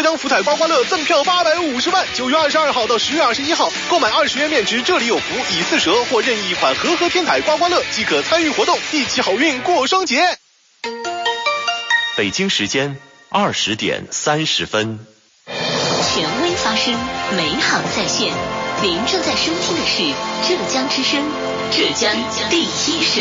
江福彩刮刮乐赠票850万，9月22号到10月21号，购买20元面值这里有福以4折或任意一款和天台刮刮乐即可参与活动，一起好运过双节。 北京时间20点30分。 权威发声，美好在线。您正在收听的是浙江之声，浙江第一声。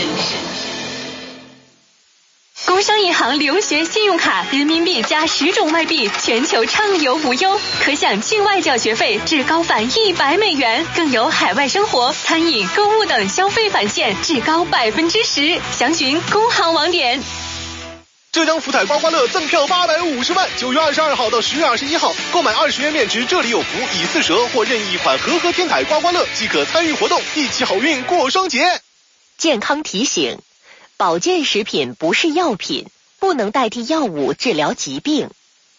工商银行留学信用卡，人民币加10种外币，全球畅游无忧，可享境外缴学费至高返100美元，更有海外生活、餐饮、购物等消费返现至高10%。详询工行网点。 浙江福彩刮刮乐赠票850万，9月22号到10月21号，购买20元面值这里有福以4折或任意一款和天台刮刮乐即可参与活动，一起好运过双节。 健康提醒：保健食品不是药品，不能代替药物治疗疾病。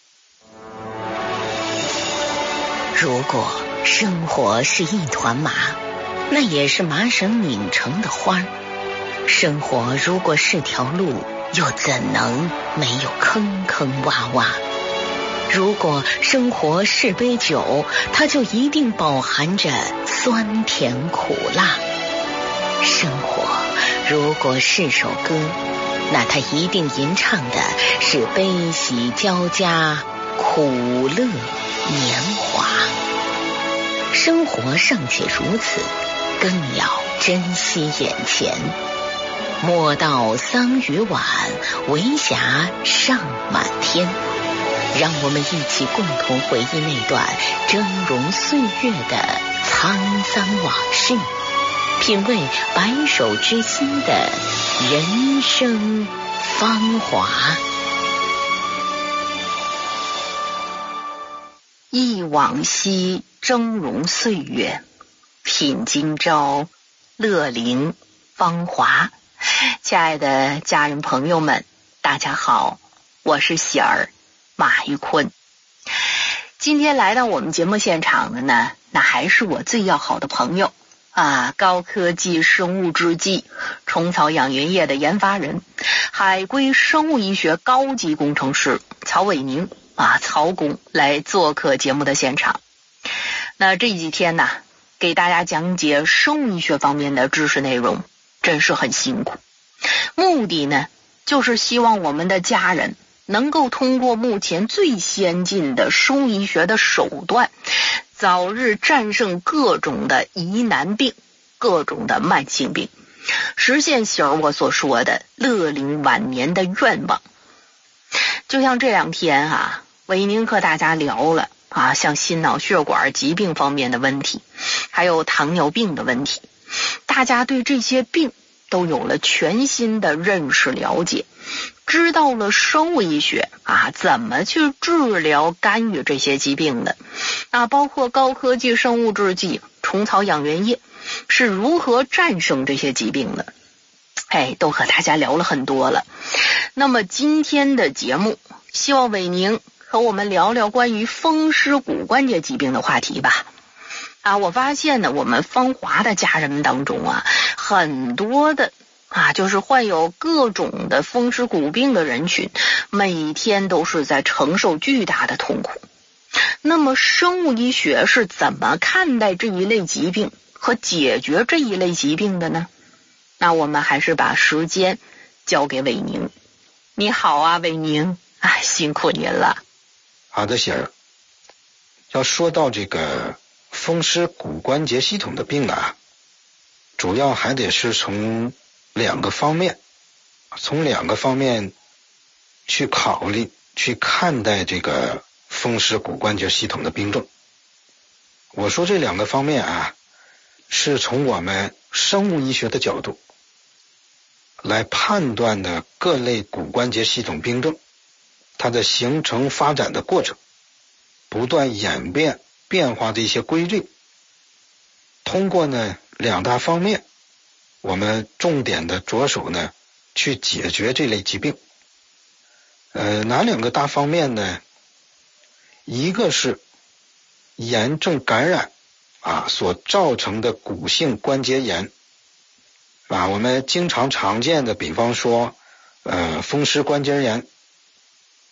如果生活是一团麻，那也是麻绳拧成的花。生活如果是条路，又怎能没有坑坑洼洼？如果生活是杯酒，它就一定饱含着酸甜苦辣。生活如果是首歌，那它一定吟唱的是悲喜交加，苦乐年华。生活尚且如此，更要珍惜眼前。莫道桑榆晚，为霞尚满天。让我们一起共同回忆那段峥嵘岁月的沧桑往事，品味白首之心的人生芳华。忆往昔峥嵘岁月，品今朝乐龄芳华。亲爱的家人朋友们，大家好，我是喜儿马玉坤。今天来到我们节目现场的呢，那还是我最要好的朋友高科技生物制剂虫草养源液的研发人，海归生物医学高级工程师曹伟宁曹工来做客节目的现场。那这几天呢，给大家讲解生物医学方面的知识内容真是很辛苦，目的呢就是希望我们的家人能够通过目前最先进的生物医学的手段，早日战胜各种的疑难病，各种的慢性病，实现喜儿我所说的乐龄晚年的愿望。就像这两天伟宁和大家聊了像心脑血管疾病方面的问题，还有糖尿病的问题，大家对这些病都有了全新的认识了解，知道了生物医学怎么去治疗干预这些疾病的包括高科技生物制剂虫草养源液是如何战胜这些疾病的，都和大家聊了很多了。那么今天的节目，希望伟宁和我们聊聊关于风湿骨关节疾病的话题吧。我发现呢，我们芳华的家人们当中很多的就是患有各种的风湿骨病的人群，每天都是在承受巨大的痛苦。那么生物医学是怎么看待这一类疾病和解决这一类疾病的呢？那我们还是把时间交给伟宁。你好伟宁辛苦您了。 好的，喜儿。要说到这个风湿骨关节系统的病主要还得是从两个方面去考虑去看待这个风湿骨关节系统的病症。我说这两个方面是从我们生物医学的角度来判断的各类骨关节系统病症它的形成发展的过程，不断演变变化的一些规律。通过两大方面，我们重点的着手去解决这类疾病。哪两个大方面呢？一个是炎症感染所造成的骨性关节炎我们经常见的，比方说风湿关节炎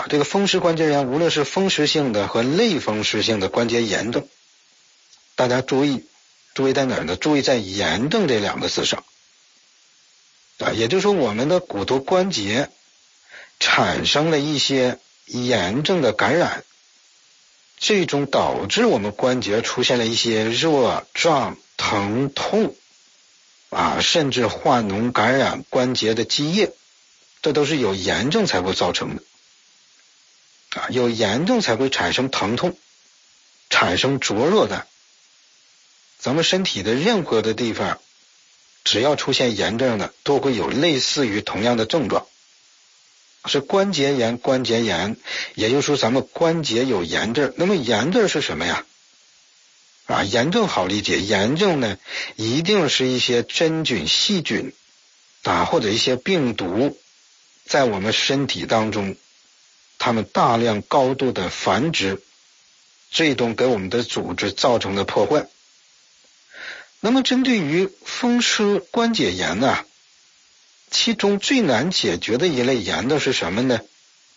这个风湿关节炎无论是风湿性的和类风湿性的关节炎症，大家注意在哪儿呢？注意在炎症这两个字上也就是说我们的骨头关节产生了一些炎症的感染，最终导致我们关节出现了一些热胀疼痛甚至化脓感染关节的积液，这都是有炎症才会造成的有炎症才会产生疼痛，产生灼热感。咱们身体的任何的地方只要出现炎症的都会有类似于同样的症状，是关节炎，也就是说咱们关节有炎症。那么炎症是什么呀？炎症好理解，炎症呢一定是一些真菌细菌或者一些病毒在我们身体当中它们大量高度的繁殖，最终给我们的组织造成了破坏。那么针对于风湿关节炎其中最难解决的一类炎症是什么呢？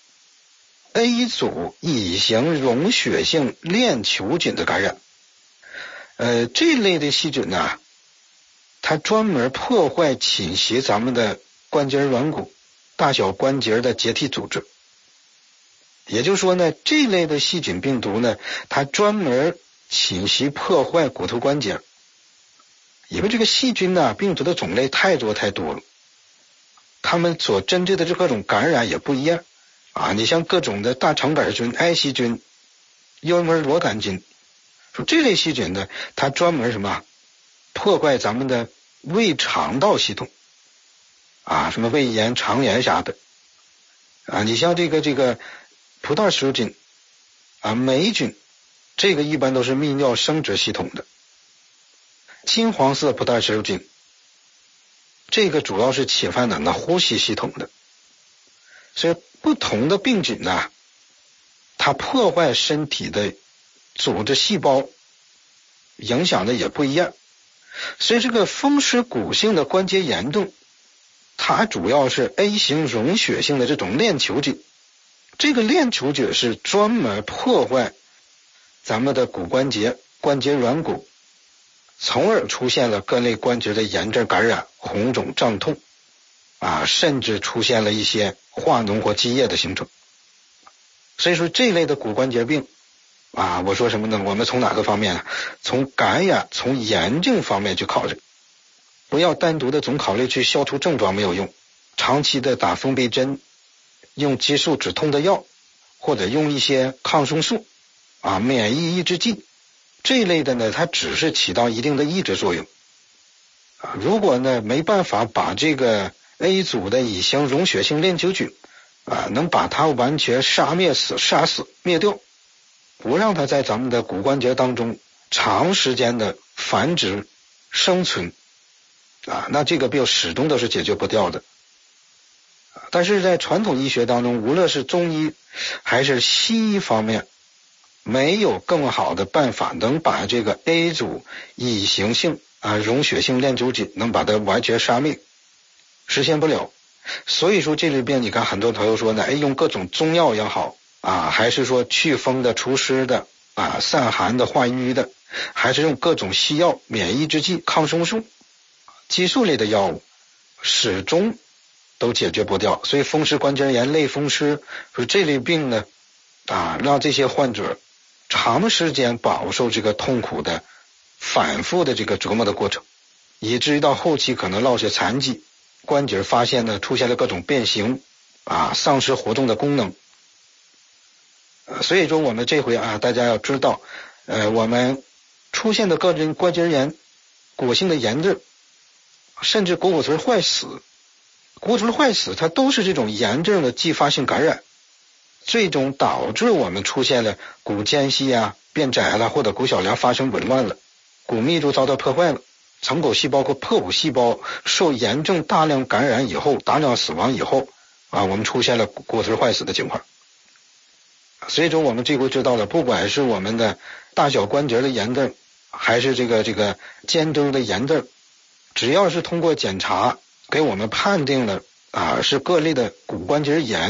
A 组乙型溶血性链球菌的感染。这类的细菌它专门破坏侵袭咱们的关节软骨、大小关节的结缔组织。也就是说呢，这类的细菌病毒呢，它专门侵袭破坏骨头关节。因为这个细菌病毒的种类太多了，它们所针对的这各种感染也不一样你像各种的大肠杆菌、埃希菌、幽门螺杆菌，说这类细菌呢，它专门破坏咱们的胃肠道系统什么胃炎、肠炎啥的你像这个葡萄球菌霉菌，这个一般都是泌尿生殖系统的。金黄色葡萄球菌，这个主要是侵犯咱的呼吸系统的。所以不同的病菌它破坏身体的组织细胞影响的也不一样。所以这个风湿骨性的关节炎症，它主要是 A 型溶血性的这种链球菌。这个链球菌是专门破坏咱们的骨关节、关节软骨，从而出现了各类关节的炎症感染、红肿胀痛甚至出现了一些化脓或积液的形成。所以说这类的骨关节病我说什么呢？我们从哪个方面从感染、从炎症方面去考虑，不要单独的总考虑去消除症状没有用，长期的打封闭针，用激素止痛的药，或者用一些抗生素免疫抑制剂这一类的呢，它只是起到一定的抑制作用如果呢没办法把这个 A 组的乙型溶血性链球菌能把它完全杀死灭掉，不让它在咱们的骨关节当中长时间的繁殖生存那这个病始终都是解决不掉的。但是在传统医学当中，无论是中医还是西医方面，没有更好的办法能把这个 A 组乙型性溶血性链球菌能把它完全杀灭，实现不了。所以说这类病你看很多朋友说呢，用各种中药也好还是说祛风的、除湿的散寒的、化瘀的，还是用各种西药、免疫抑制剂、抗生素、激素类的药物，始终都解决不掉。所以风湿关节炎、类风湿说这类病呢让这些患者长时间饱受这个痛苦的反复的这个折磨的过程，以至于到后期可能落下残疾，关节发现呢出现了各种变形丧失活动的功能。所以说我们这回大家要知道我们出现的各种关节炎、骨性的炎症，甚至股骨髓坏死，骨髓坏死它都是这种炎症的继发性感染，最终导致我们出现了骨间隙变窄了，或者骨小梁发生紊乱了，骨密度遭到破坏了，成骨细胞或破骨细胞受炎症大量感染以后，大量死亡以后我们出现了骨髓坏死的情况。所以说我们这回知道了，不管是我们的大小关节的炎症，还是这个肩周的炎症，只要是通过检查给我们判定了是各类的骨关节炎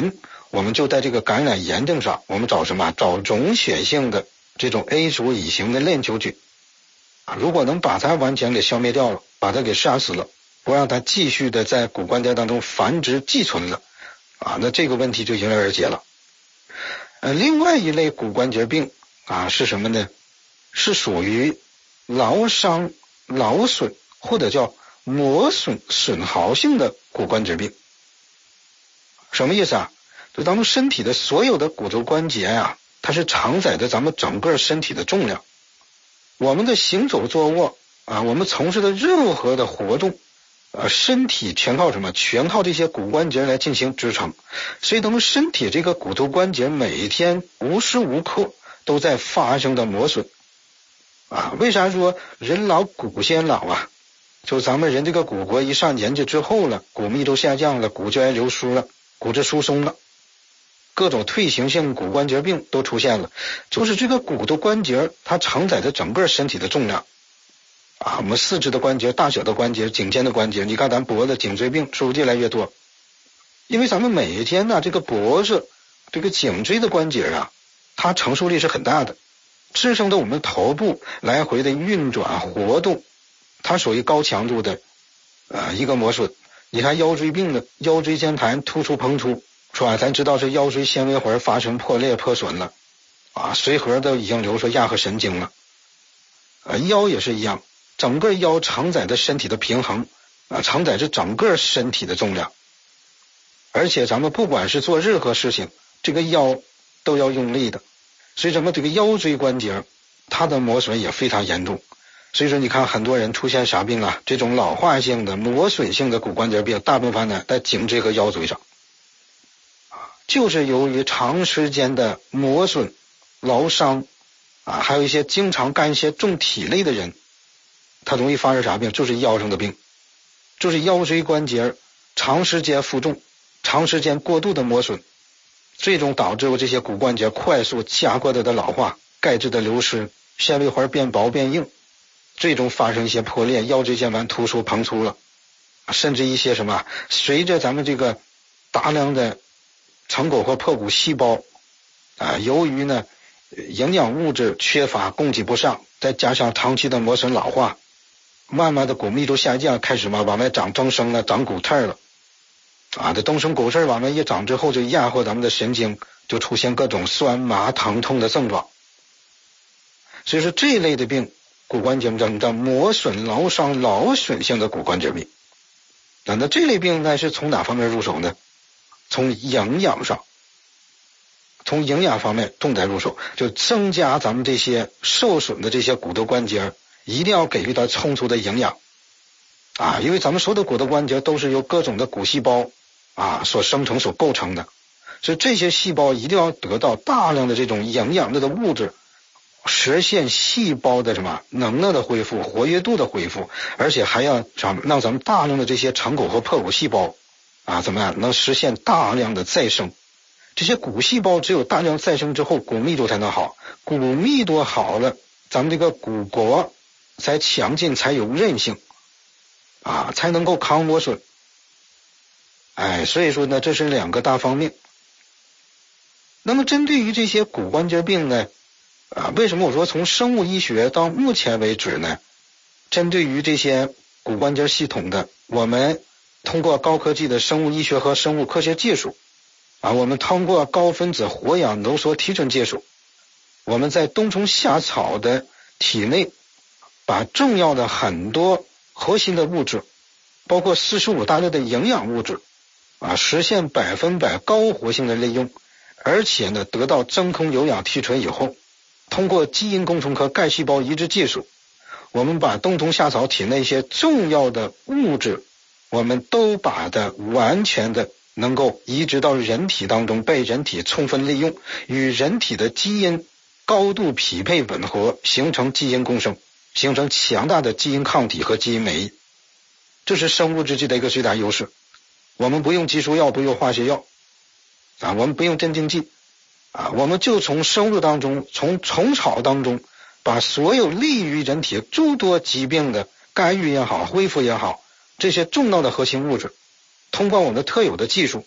我们就在这个感染炎症上，我们找什么？找溶血性的这种 A 族乙型的链球菌啊，如果能把它完全给消灭掉了，把它给杀死了，不让它继续的在骨关节当中繁殖寄存了啊，那这个问题就迎刃而解了。另外一类骨关节病啊是什么呢？是属于劳伤、劳损或者叫磨损损耗性的骨关节病。什么意思啊？就咱们身体的所有的骨头关节啊，它是承载着咱们整个身体的重量。我们的行走坐卧啊，我们从事的任何的活动身体全靠什么？全靠这些骨关节来进行支撑。所以咱们身体这个骨头关节每一天无时无刻都在发生的磨损啊。为啥说人老骨先老啊？就咱们人这个骨骼一上年纪之后了，骨密度下降了，骨质流失了，骨质疏松了，各种退行性骨关节病都出现了。就是这个骨头关节它承载着整个身体的重量啊，我们四肢的关节、大小的关节、颈肩的关节，你看咱脖子颈椎病是不是越来越多？因为咱们每一天呢，这个脖子、这个颈椎的关节啊，它承受力是很大的，支撑着我们头部来回的运转活动，它属于高强度的一个磨损。你看腰椎病的腰椎间盘突出膨出，是吧？咱知道是腰椎纤维环发生破裂破损了啊，髓核都已经流出亚核神经了。腰也是一样，整个腰承载着身体的平衡啊，承载着整个身体的重量。而且咱们不管是做任何事情，这个腰都要用力的，所以咱们这个腰椎关节它的磨损也非常严重。所以说你看很多人出现啥病啊？这种老化性的磨损性的骨关节病，大部分呢在颈椎和腰椎上，就是由于长时间的磨损、劳伤啊，还有一些经常干一些重体力的人，他容易发生啥病？就是腰上的病，就是腰椎关节长时间负重、长时间过度的磨损，最终导致这些骨关节快速加快的老化、钙质的流失、纤维环变薄变硬，最终发生一些破裂，腰椎间盘突出膨出了，甚至一些什么，随着咱们这个大量的成骨或破骨细胞由于呢营养物质缺乏供给不上，再加上长期的磨损老化，慢慢的骨密度下降，开始往外长增生了，长骨刺了啊，这增生骨刺往外一长之后，就压迫咱们的神经，就出现各种酸麻疼痛的症状。所以说这一类的病，骨关节症叫磨损劳伤劳损性的骨关节病。那这类病呢是从哪方面入手呢？从营养上，从营养方面重点入手，就增加咱们这些受损的这些骨头关节，一定要给予它充足的营养啊，因为咱们所有的骨头关节都是由各种的骨细胞所生成所构成的，所以这些细胞一定要得到大量的这种营养的物质，实现细胞的什么能量的恢复、活跃度的恢复，而且还要让咱们大量的这些成骨和破骨细胞怎么样能实现大量的再生。这些骨细胞只有大量再生之后，骨密度才能好，骨密度好了，咱们这个骨骼才强劲，才有韧性才能够抗磨损。所以说呢，这是两个大方面。那么针对于这些骨关节病呢为什么我说从生物医学到目前为止呢，针对于这些骨关节系统的，我们通过高科技的生物医学和生物科学技术我们通过高分子活氧浓缩提纯技术，我们在冬虫夏草的体内把重要的很多核心的物质，包括45大类的营养物质实现100%高活性的利用，而且呢得到真空有氧提纯以后，通过基因工程和干细胞移植技术，我们把冬虫夏草体内一些重要的物质，我们都把它完全的能够移植到人体当中，被人体充分利用，与人体的基因高度匹配吻合，形成基因共生，形成强大的基因抗体和基因免疫。这是生物制剂的一个最大优势。我们不用激素药，不用化学药我们不用镇静剂我们就从生物当中，从虫草当中，把所有利于人体诸多疾病的干预也好、恢复也好，这些重要的核心物质，通过我们的特有的技术，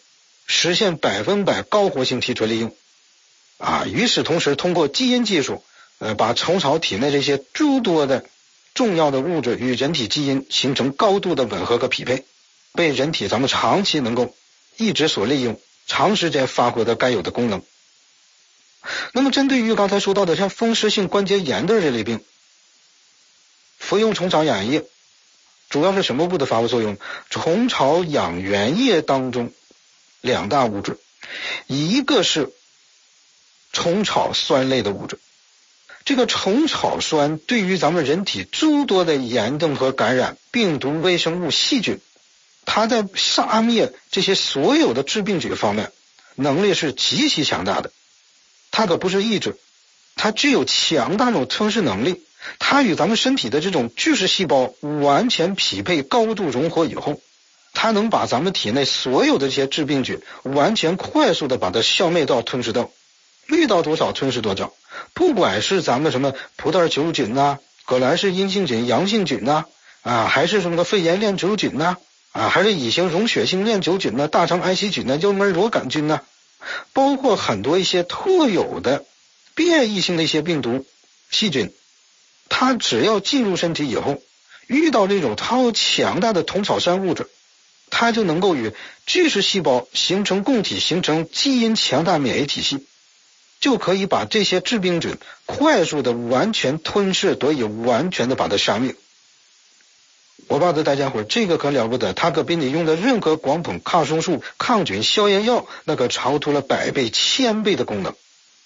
实现100%高活性提纯利用。与此同时，通过基因技术，把虫草体内这些诸多的重要的物质与人体基因形成高度的吻合和匹配，被人体咱们长期能够一直所利用，长时间发挥的该有的功能。那么针对于刚才说到的像风湿性关节炎的这类病，服用虫草养元液主要是什么物质发挥作用？虫草养元液当中2大物质，一个是虫草酸类的物质。这个虫草酸对于咱们人体诸多的炎症和感染、病毒、微生物、细菌，它在杀灭这些所有的致病菌方面能力是极其强大的。它可不是抑制，它具有强大的吞噬能力，它与咱们身体的这种巨噬细胞完全匹配、高度融合以后，它能把咱们体内所有的这些致病菌完全快速的把它消灭到、吞噬到，遇到多少吞噬多少。不管是咱们什么葡萄球菌革兰氏阴性菌、阳性菌还是什么肺炎链球菌还是乙型溶血性链球菌大肠癌细菌幽门螺杆菌包括很多一些特有的变异性的一些病毒细菌，它只要进入身体以后，遇到这种超强大的虫草酸物质，它就能够与巨噬细胞形成共体，形成基因强大免疫体系，就可以把这些致病菌快速的完全吞噬，得以完全的把它杀灭。我告诉大家伙，这个可了不得，它可比你用的任何广谱、抗生素、抗菌、消炎药那可超出了100倍、1000倍的功能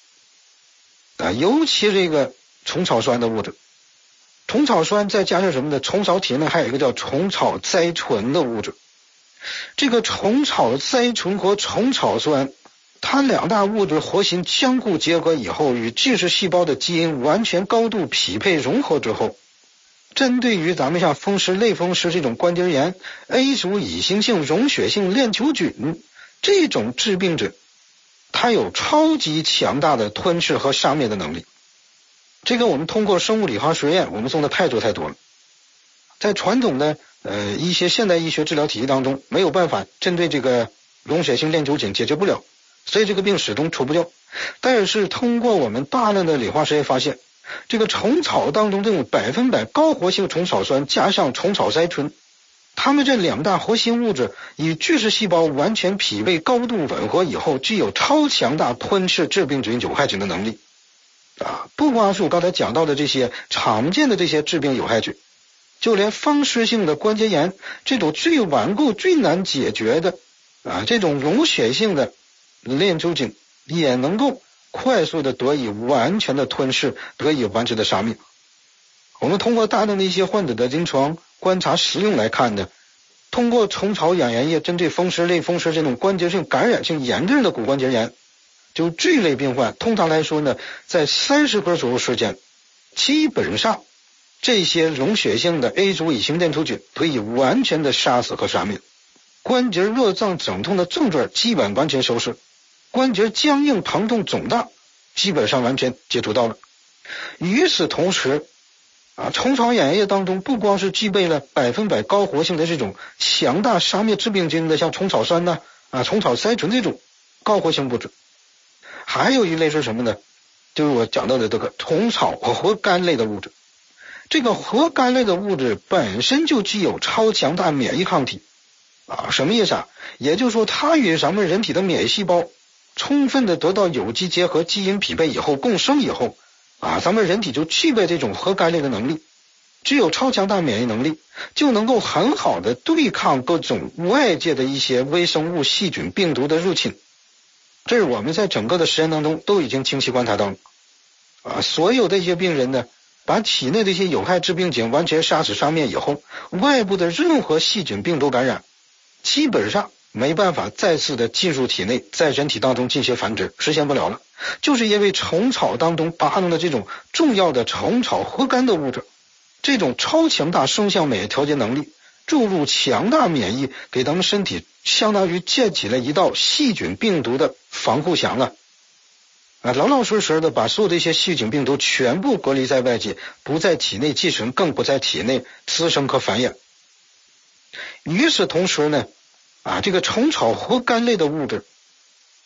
尤其这个虫草酸的物质，虫草酸再加上什么呢？虫草体内还有一个叫虫草甾醇的物质。这个虫草甾醇和虫草酸，它2大物质活性相互结合以后，与巨噬细胞的基因完全高度匹配融合之后，针对于咱们像风湿、类风湿这种关节炎、A 族乙型性溶血性链球菌这种致病菌，它有超级强大的吞噬和杀灭的能力。这个我们通过生物理化实验，我们做的太多了。在传统的一些现代医学治疗体系当中，没有办法针对这个溶血性链球菌解决不了，所以这个病始终除不掉。但是通过我们大量的理化实验发现，这个虫草当中这种100%高活性虫草酸加上虫草甾醇，它们这2大活性物质与巨噬细胞完全匹配、高度吻合以后，具有超强大吞噬致病菌、有害菌的能力不光是我刚才讲到的这些常见的这些致病有害菌，就连风湿性的关节炎这种最顽固、最难解决的这种溶血性的链球菌也能够快速的得以完全的吞噬，得以完全的杀灭。我们通过大量的一些患者的临床观察实用来看呢，通过虫草养元液针对风湿、类风湿这种关节性感染性炎症的骨关节炎，就这类病患通常来说呢，在30个左右时间，基本上这些溶血性的 A 族乙型链球菌可以完全的杀死和杀灭，关节热胀整痛的症状基本完全消失，关节僵硬疼痛肿大基本上完全解除到了。与此同时虫草养元液当中不光是具备了100%高活性的这种强大杀灭致病菌的像虫草酸虫草甾醇这种高活性物质，还有一类是什么呢？就是我讲到的这个虫草和核苷类的物质。这个核苷类的物质本身就具有超强大免疫抗体什么意思也就是说，它与咱们人体的免疫细胞充分的得到有机结合、基因匹配以后、共生以后咱们人体就具备这种核苷类的能力，具有超强大免疫能力，就能够很好的对抗各种外界的一些微生物、细菌、病毒的入侵。这是我们在整个的实验当中都已经清晰观察到了所有的一些病人呢，把体内的一些有害致病菌完全杀死杀灭以后，外部的任何细菌、病毒感染基本上没办法再次的进入体内，在人体当中进行繁殖，实现不了了。就是因为虫草当中包含的这种重要的虫草核苷的物质，这种超强大双向免疫调节能力，注入强大免疫，给咱们身体相当于建起了一道细菌病毒的防护墙了老老实实的把所有的一些细菌病毒全部隔离在外界，不在体内寄生，更不在体内滋生和繁衍。与此同时呢这个虫草核苷类的物质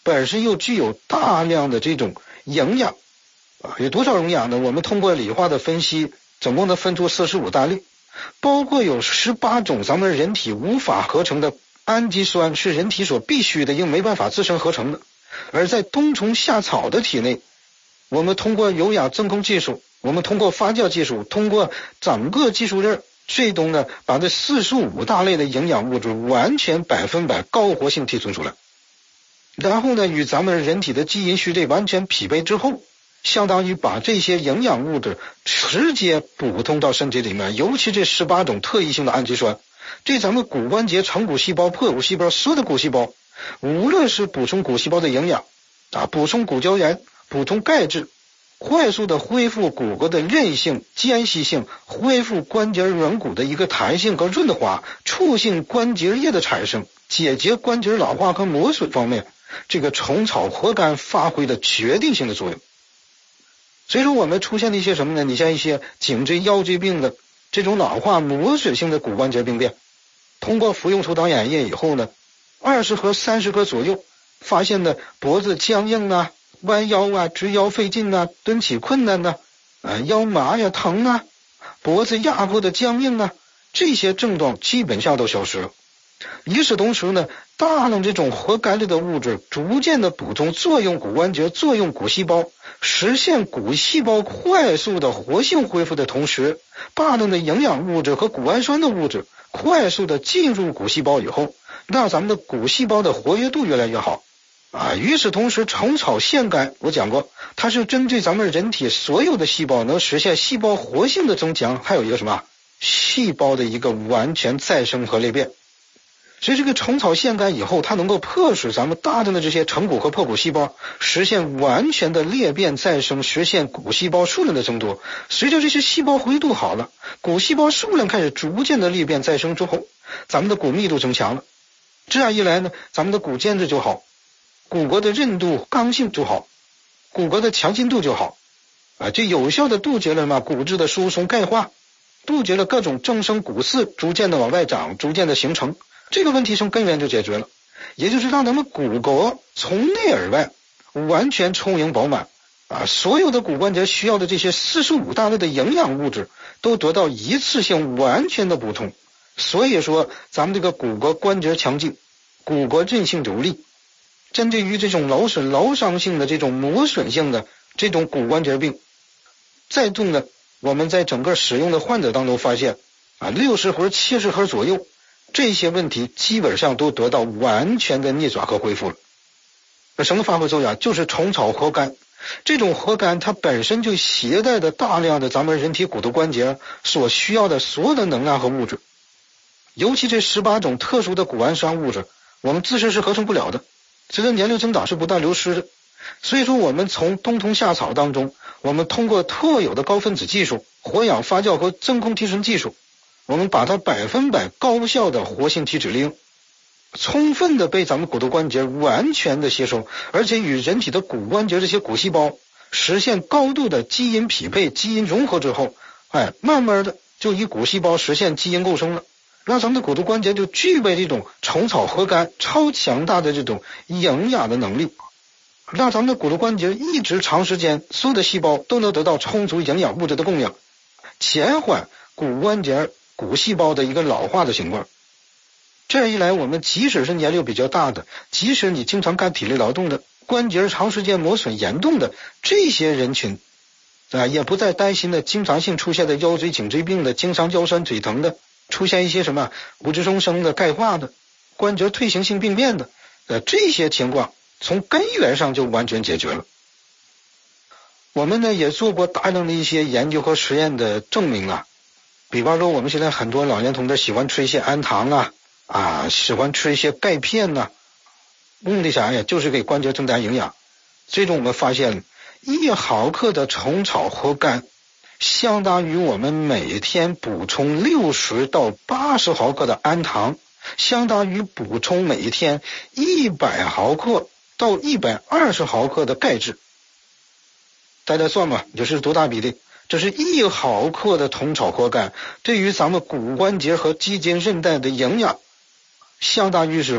本身又具有大量的这种营养有多少营养呢？我们通过理化的分析，总共能分出45大类，包括有18种咱们人体无法合成的氨基酸，是人体所必须的，因为没办法自身合成的。而在冬虫夏草的体内，我们通过有氧真空技术，我们通过发酵技术，通过整个技术链，最终呢把这45大类的营养物质完全100%高活性提纯出来，然后呢与咱们人体的基因序列完全匹配之后，相当于把这些营养物质直接补充到身体里面，尤其这18种特异性的氨基酸，对咱们骨关节、成骨细胞、破骨细胞所有的骨细胞，无论是补充骨细胞的营养补充骨胶原、补充钙质，快速的恢复骨骼的韧性、间隙性，恢复关节软骨的一个弹性和润滑，促进关节液的产生，解决关节老化和磨损方面，这个虫草活苷发挥的决定性的作用。所以说我们出现了一些什么呢？你像一些颈椎腰椎病的这种老化磨损性的骨关节病变，通过服用除导氧液以后呢，20盒30盒左右，发现的脖子僵硬弯腰直腰费劲蹲起困难腰麻疼脖子压迫的僵硬这些症状基本上都消失了。与此同时呢，大量这种活苷类的物质逐渐的补充作用骨关节、作用骨细胞，实现骨细胞快速的活性恢复的同时，大量的营养物质和谷氨酸的物质快速的进入骨细胞以后，让咱们的骨细胞的活跃度越来越好与此同时，虫草腺苷我讲过，它是针对咱们人体所有的细胞能实现细胞活性的增强，还有一个什么细胞的一个完全再生和裂变。所以这个虫草腺苷以后，它能够迫使咱们大量的这些成骨和破骨细胞实现完全的裂变再生，实现骨细胞数量的增多。随着这些细胞活跃度好了，骨细胞数量开始逐渐的裂变再生之后，咱们的骨密度增强了，这样一来呢，咱们的骨间质就好，骨骼的韧度刚性就好，骨骼的强筋度就好就有效的杜绝了什么骨质的疏松钙化，杜绝了各种增生骨刺逐渐的往外长，逐渐的形成，这个问题从根源就解决了，也就是让咱们骨骼从内而外完全充盈饱满所有的骨关节需要的这些45大类的营养物质都得到一次性完全的补充。所以说咱们这个骨骼关节强劲，骨骼韧性有力，针对于这种劳损劳伤性的这种磨损性的这种骨关节病，再度呢我们在整个使用的患者当中发现60盒70盒左右，这些问题基本上都得到完全的逆转和恢复了。那什么发挥作用就是虫草活苷，这种活苷它本身就携带的大量的咱们人体骨头关节所需要的所有的能量和物质，尤其这18种特殊的谷氨酸物质我们自身是合成不了的，随着年龄增长是不断流失的。所以说我们从冬虫夏草当中，我们通过特有的高分子技术、活氧发酵和真空提纯技术，我们把它100%高效的活性体脂利用，充分的被咱们骨头关节完全的吸收，而且与人体的骨关节这些骨细胞实现高度的基因匹配、基因融合之后慢慢的就以骨细胞实现基因构生了，让咱们的骨头关节就具备这种虫草活苷超强大的这种营养的能力，让咱们的骨头关节一直长时间所有的细胞都能得到充足营养物质的供应，减缓骨关节骨细胞的一个老化的情况。这样一来，我们即使是年龄比较大的，即使你经常干体力劳动的，关节长时间磨损严重的这些人群也不再担心的经常性出现的腰椎颈椎病的，经常腰酸腿疼的，出现一些什么骨质增生的、钙化的、关节退行性病变的这些情况从根源上就完全解决了。我们呢也做过大量的一些研究和实验的证明比方说我们现在很多老年同志喜欢吃一些氨糖喜欢吃一些钙片目的啥呀？就是给关节增加营养。最终我们发现1毫克的虫草活苷相当于我们每天补充60到80毫克的氨糖，相当于补充每天100毫克到120毫克的钙质。大家算吧，这是多大比例？这是1毫克的虫草活苷对于咱们骨关节和肌腱韧带的营养，相当于是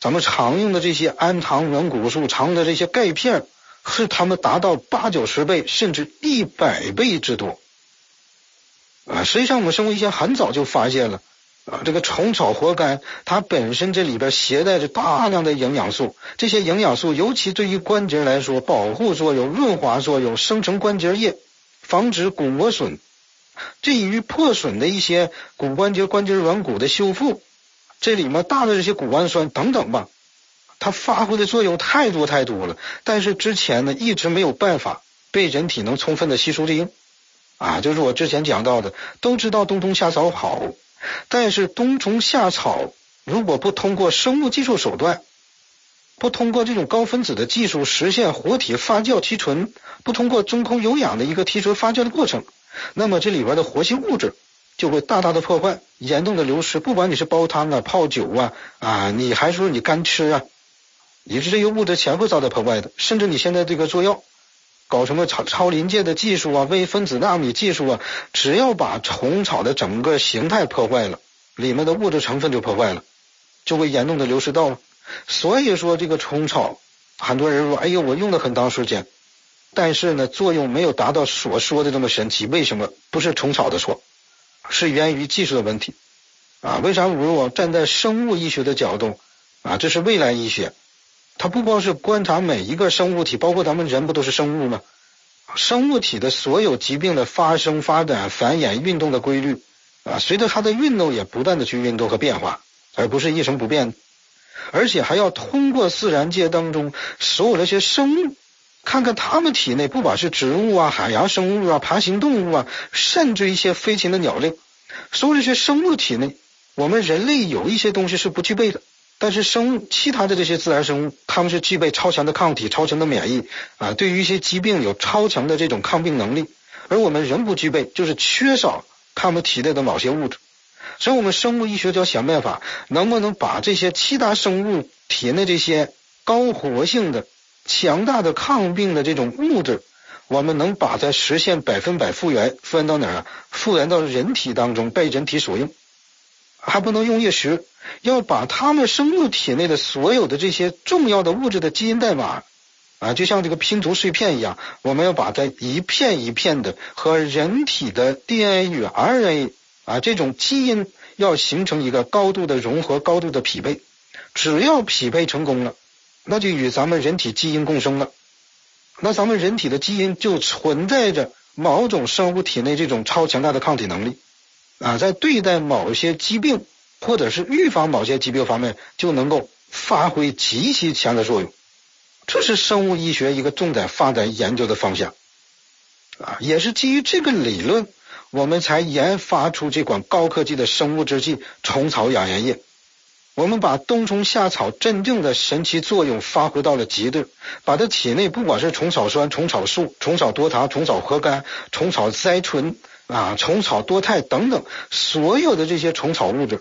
咱们常用的这些氨糖软骨素、常的这些钙片，是它们达到80-90倍甚至100倍之多。实际上我们生物医学很早就发现了这个虫草活苷它本身这里边携带着大量的营养素，这些营养素尤其对于关节来说，保护作用、润滑作用、生成关节液，防止骨磨损，至于破损的一些骨关节、关节软骨的修复，这里面大的这些骨氨酸等等吧，它发挥的作用太多了，但是之前呢一直没有办法被人体能充分的吸收利用就是我之前讲到的，都知道冬虫夏草好，但是冬虫夏草如果不通过生物技术手段，不通过这种高分子的技术实现活体发酵提纯，不通过真空有氧的一个提纯发酵的过程，那么这里边的活性物质就会大大的破坏，严重的流失。不管你是煲汤泡酒你还说你干吃也是这些物质全会遭到破坏的。甚至你现在这个做药搞什么超临界的技术微分子纳米技术只要把虫草的整个形态破坏了，里面的物质成分就破坏了，就会严重的流失到了。所以说这个虫草，很多人说哎呦我用了很长时间，但是呢作用没有达到所说的这么神奇。为什么？不是虫草的错，是源于技术的问题为啥我站在生物医学的角度这是未来医学，它不光是观察每一个生物体，包括咱们人不都是生物吗？生物体的所有疾病的发生、发展、繁衍、运动的规律随着它的运动也不断的去运动和变化，而不是一成不变。而且还要通过自然界当中所有这些生物，看看它们体内不管是植物海洋生物爬行动物甚至一些飞禽的鸟类，所有这些生物体内，我们人类有一些东西是不具备的，但是其他的这些自然生物，它们是具备超强的抗体、超强的免疫对于一些疾病有超强的这种抗病能力，而我们人不具备，就是缺少它们体内的某些物质。所以我们生物医学就要想办法，能不能把这些其他生物体内这些高活性的、强大的抗病的这种物质，我们能把它实现100%复原，复原到哪儿？复原到人体当中，被人体所用。还不能用一时，要把它们生物体内的所有的这些重要的物质的基因代码就像这个拼图碎片一样，我们要把它一片一片的和人体的 DNA 与 RNA这种基因要形成一个高度的融合、高度的匹配。只要匹配成功了，那就与咱们人体基因共生了。那咱们人体的基因就存在着某种生物体内这种超强大的抗体能力在对待某些疾病或者是预防某些疾病方面就能够发挥极其强的作用。这是生物医学一个重点发展研究的方向也是基于这个理论，我们才研发出这款高科技的生物制剂虫草养颜液。我们把冬虫夏草真正的神奇作用发挥到了极致，把它体内不管是虫草酸、虫草素、虫草多糖、虫草活苷、虫草甾醇虫草多肽等等所有的这些虫草物质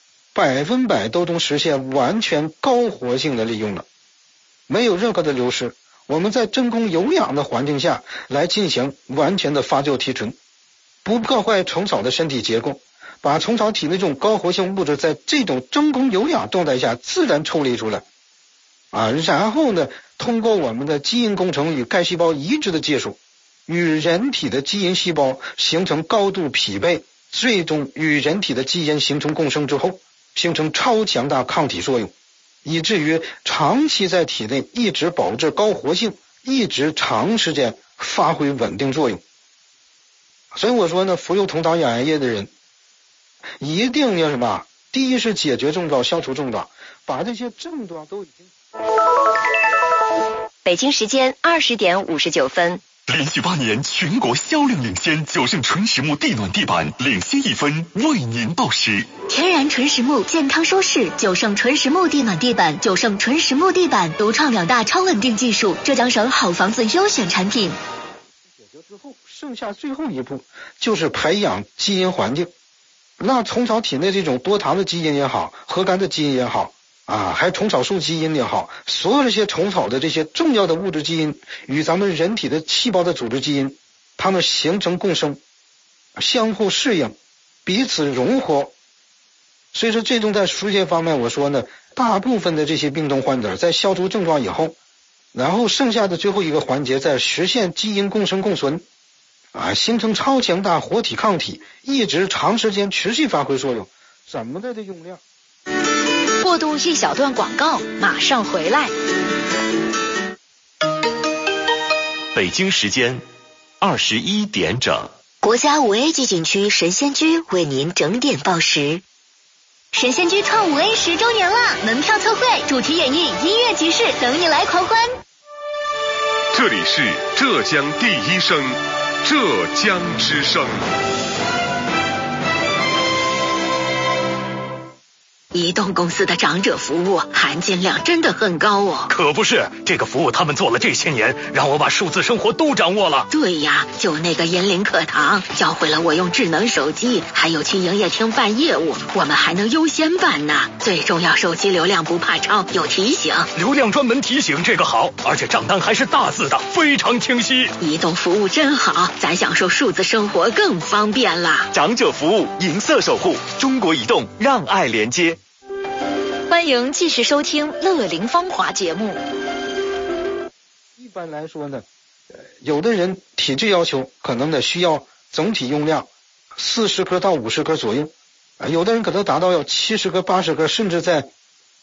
100%都能实现完全高活性的利用了，没有任何的流失。我们在真空有氧的环境下来进行完全的发酵提纯，不破坏虫草的身体结构，把虫草体内这种高活性物质在这种真空有氧状态下自然抽离出来然后呢，通过我们的基因工程与干细胞移植的技术，与人体的基因细胞形成高度匹配，最终与人体的基因形成共生之后，形成超强大抗体作用，以至于长期在体内一直保持高活性，一直长时间发挥稳定作用。所以我说呢，服用虫草养颜液的人一定要什么？第一是解决症状，消除症状，把这些症状都已经。 北京时间20点59分。 连续8年全国销量领先，九盛纯实木地暖地板领先1分，为您报时。 天然纯实木，健康舒适，九盛纯实木地暖地板，九盛纯实木地板独创2大超稳定技术，浙江省好房子优选产品。 解决之后，剩下最后一步就是培养基因环境。那虫草体内这种多糖的基因也好，核苷的基因也好还有虫草素基因也好，所有这些虫草的这些重要的物质基因与咱们人体的细胞的组织基因，它们形成共生，相互适应，彼此融合。所以说这种在书写方面我说呢， 大部分的这些病重患者在消除症状以后，然后剩下的最后一个环节在实现基因共生共存形成超强大活体抗体，一直长时间持续发挥作用，怎么的用量。 过渡一小段广告，马上回来。 北京时间21点整， 国家5A 级景区神仙居为您整点报时。神仙居创5A 10周年了，门票特惠，主题演绎，音乐集市，等你来狂欢。 这里是浙江第一声，浙江之声。 移动公司的长者服务含金量真的很高哦。 可不是，这个服务他们做了这些年，让我把数字生活都掌握了。 对呀，就那个银林课堂，教会了我用智能手机，还有去营业厅办业务，我们还能优先办呢。最重要，手机流量不怕超，有提醒。 流量专门提醒，这个好，而且账单还是大字的，非常清晰。 移动服务真好，咱享受数字生活更方便了。 长者服务，银色守护，中国移动，让爱连接。 欢迎继续收听乐龄芳华节目。 一般来说呢，有的人体质要求可能需要总体用量40颗到50颗左右，有的人可能达到要70颗、80颗，甚至在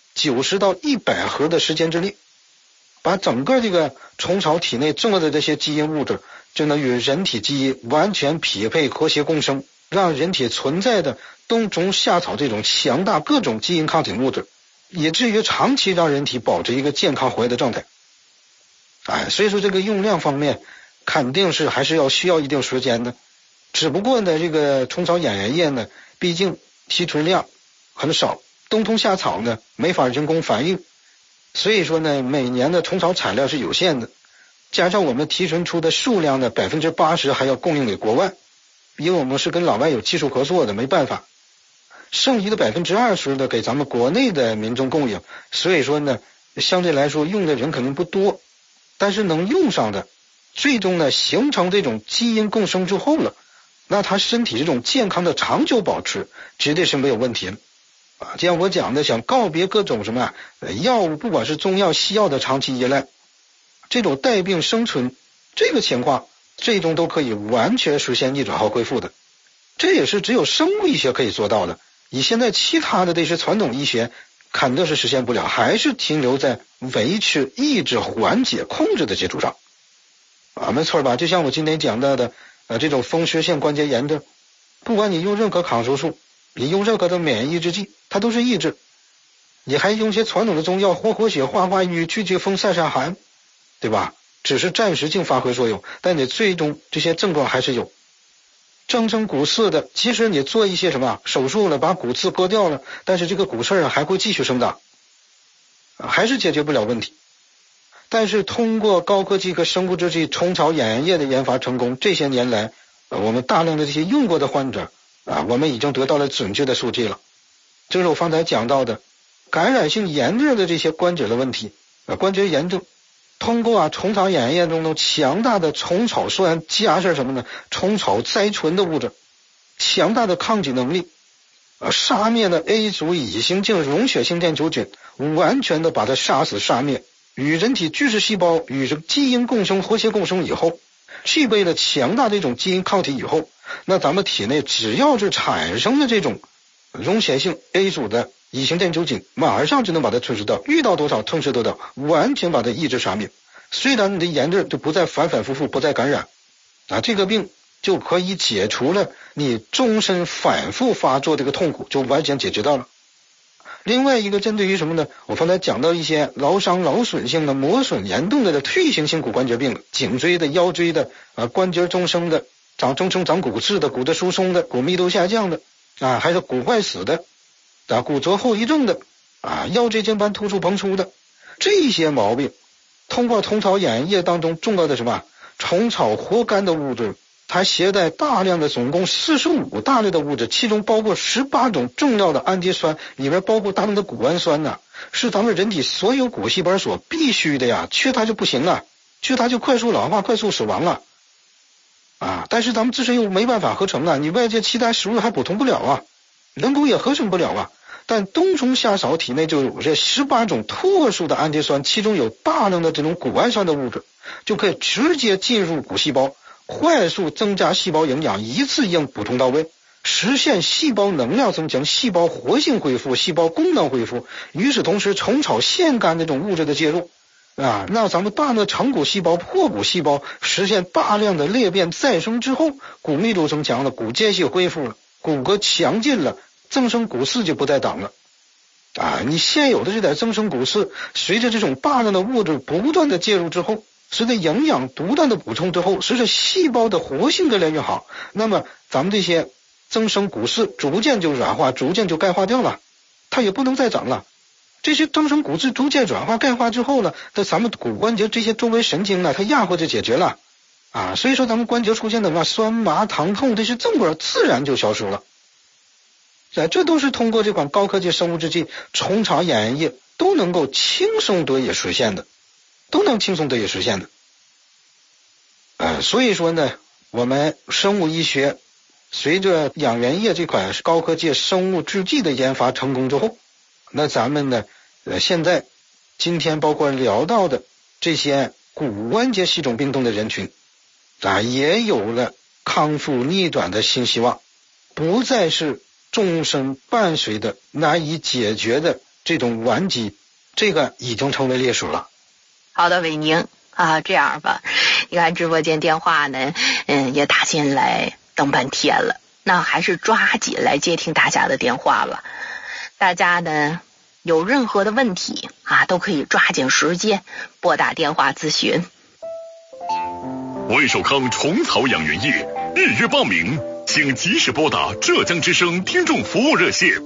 90到100盒的时间之内，把整个这个虫草体内重要的这些基因物质就能与人体基因完全匹配、和谐共生，让人体存在的冬虫夏草这种强大各种基因抗体物质，以至于长期让人体保持一个健康活跃的状态。所以说这个用量方面肯定是还是需要一定时间的。只不过呢，这个虫草眼源液呢，毕竟提纯量很少，冬虫夏草呢没法人工反应，所以说呢，每年的虫草产量是有限的，加上我们提纯出的数量的 80% 还要供应给国外，因为我们是跟老外有技术合作的，没办法。剩余的 20% 的给咱们国内的民众供应，所以说呢，相对来说用的人肯定不多，但是能用上的，最终呢形成这种基因共生之后了，那他身体这种健康的长久保持绝对是没有问题的就像我讲的，想告别各种什么药物，不管是中药西药的长期依赖，这种带病生存这个情况最终都可以完全实现逆转后恢复的，这也是只有生物医学可以做到的。以现在其他的这些传统医学肯定是实现不了，还是停留在维持、抑制、缓解、控制的基础上没错吧？就像我今天讲到的这种风湿性关节炎的，不管你用任何抗生素，你用任何的免疫抑制剂，它都是抑制。你还用些传统的中药活血化瘀、去风散散寒，对吧？只是暂时性发挥作用，但你最终这些症状还是有。增生骨刺的，其实你做一些什么手术了，把骨刺割掉了，但是这个骨刺还会继续生长还是解决不了问题。但是通过高科技和生物制剂虫草眼源液的研发成功，这些年来我们大量的这些用过的患者我们已经得到了准确的数据了。这是我刚才讲到的感染性炎症的这些关节的问题关节炎症，通过虫草眼源液中的强大的虫草酸加上什么呢？虫草甾醇的物质，强大的抗体能力杀灭了 A 族乙型镜溶血性链球菌，完全的把它杀死杀灭，与人体巨噬细胞与基因共生和谐共生以后，具备了强大的这种基因抗体以后，那咱们体内只要是产生了这种溶血性 A 族的乙型链球菌，马上就能把它吞噬掉，遇到多少吞噬多少，完全把它抑制杀灭。虽然你的炎症就不再反反复复，不再感染这个病就可以解除了你终身反复发作这个痛苦，就完全解决到了。另外一个针对于什么呢？我刚才讲到一些劳伤劳损性的磨损严重的退行性骨关节病，颈椎的、腰椎的关节终生的、长骨刺的、骨质疏松的、骨密度下降的还是骨坏死的骨折后遗症的腰椎间盘突出膨出的这些毛病，通过虫草眼源液当中重要的什么虫草活苷的物质，它携带大量的总共45大类的物质，其中包括18种重要的氨基酸，里面包括大量的谷氨酸是咱们人体所有骨细胞所必须的呀，缺它就不行缺它就快速老化、快速死亡但是咱们自身又没办法合成你外界其他食物还补充不了人工也合成不了但冬虫夏草体内就有这18种特殊的氨基酸，其中有大量的这种谷氨酸的物质，就可以直接进入骨细胞，快速增加细胞营养，一次性补充到位，实现细胞能量增强、细胞活性恢复、细胞功能恢复。与此同时，虫草腺苷这种物质的介入让咱们大量的成骨细胞、破骨细胞实现大量的裂变再生之后，骨密度增强了，骨间隙恢复了，骨骼强劲了，增生骨刺就不再挡了。你现有的这点增生骨刺，随着这种大量的物质不断的介入之后，随着营养不断的补充之后，随着细胞的活性越来越好，那么咱们这些增生骨刺逐渐就软化，逐渐就钙化掉了，它也不能再长了。这些增生骨质逐渐软化钙化之后呢，咱们骨关节这些周围神经呢，它压迫就解决了所以说咱们关节出现的酸麻疼痛这些症状自然就消失了。这都是通过这款高科技生物制剂虫草养颜液都能够轻松得以实现的，所以说呢，我们生物医学随着养颜液这款高科技生物制剂的研发成功之后，那咱们呢现在今天包括聊到的这些骨关节系统病痛的人群也有了康复逆转的新希望，不再是终身伴随的难以解决的这种顽疾，这个已经成为历史了。 好的，伟宁这样吧，你看直播间电话呢也打进来等半天了，那还是抓紧来接听大家的电话吧。大家呢有任何的问题都可以抓紧时间拨打电话咨询。 威寿康虫草养颜液预约报名，请及时拨打浙江之声听众服务热线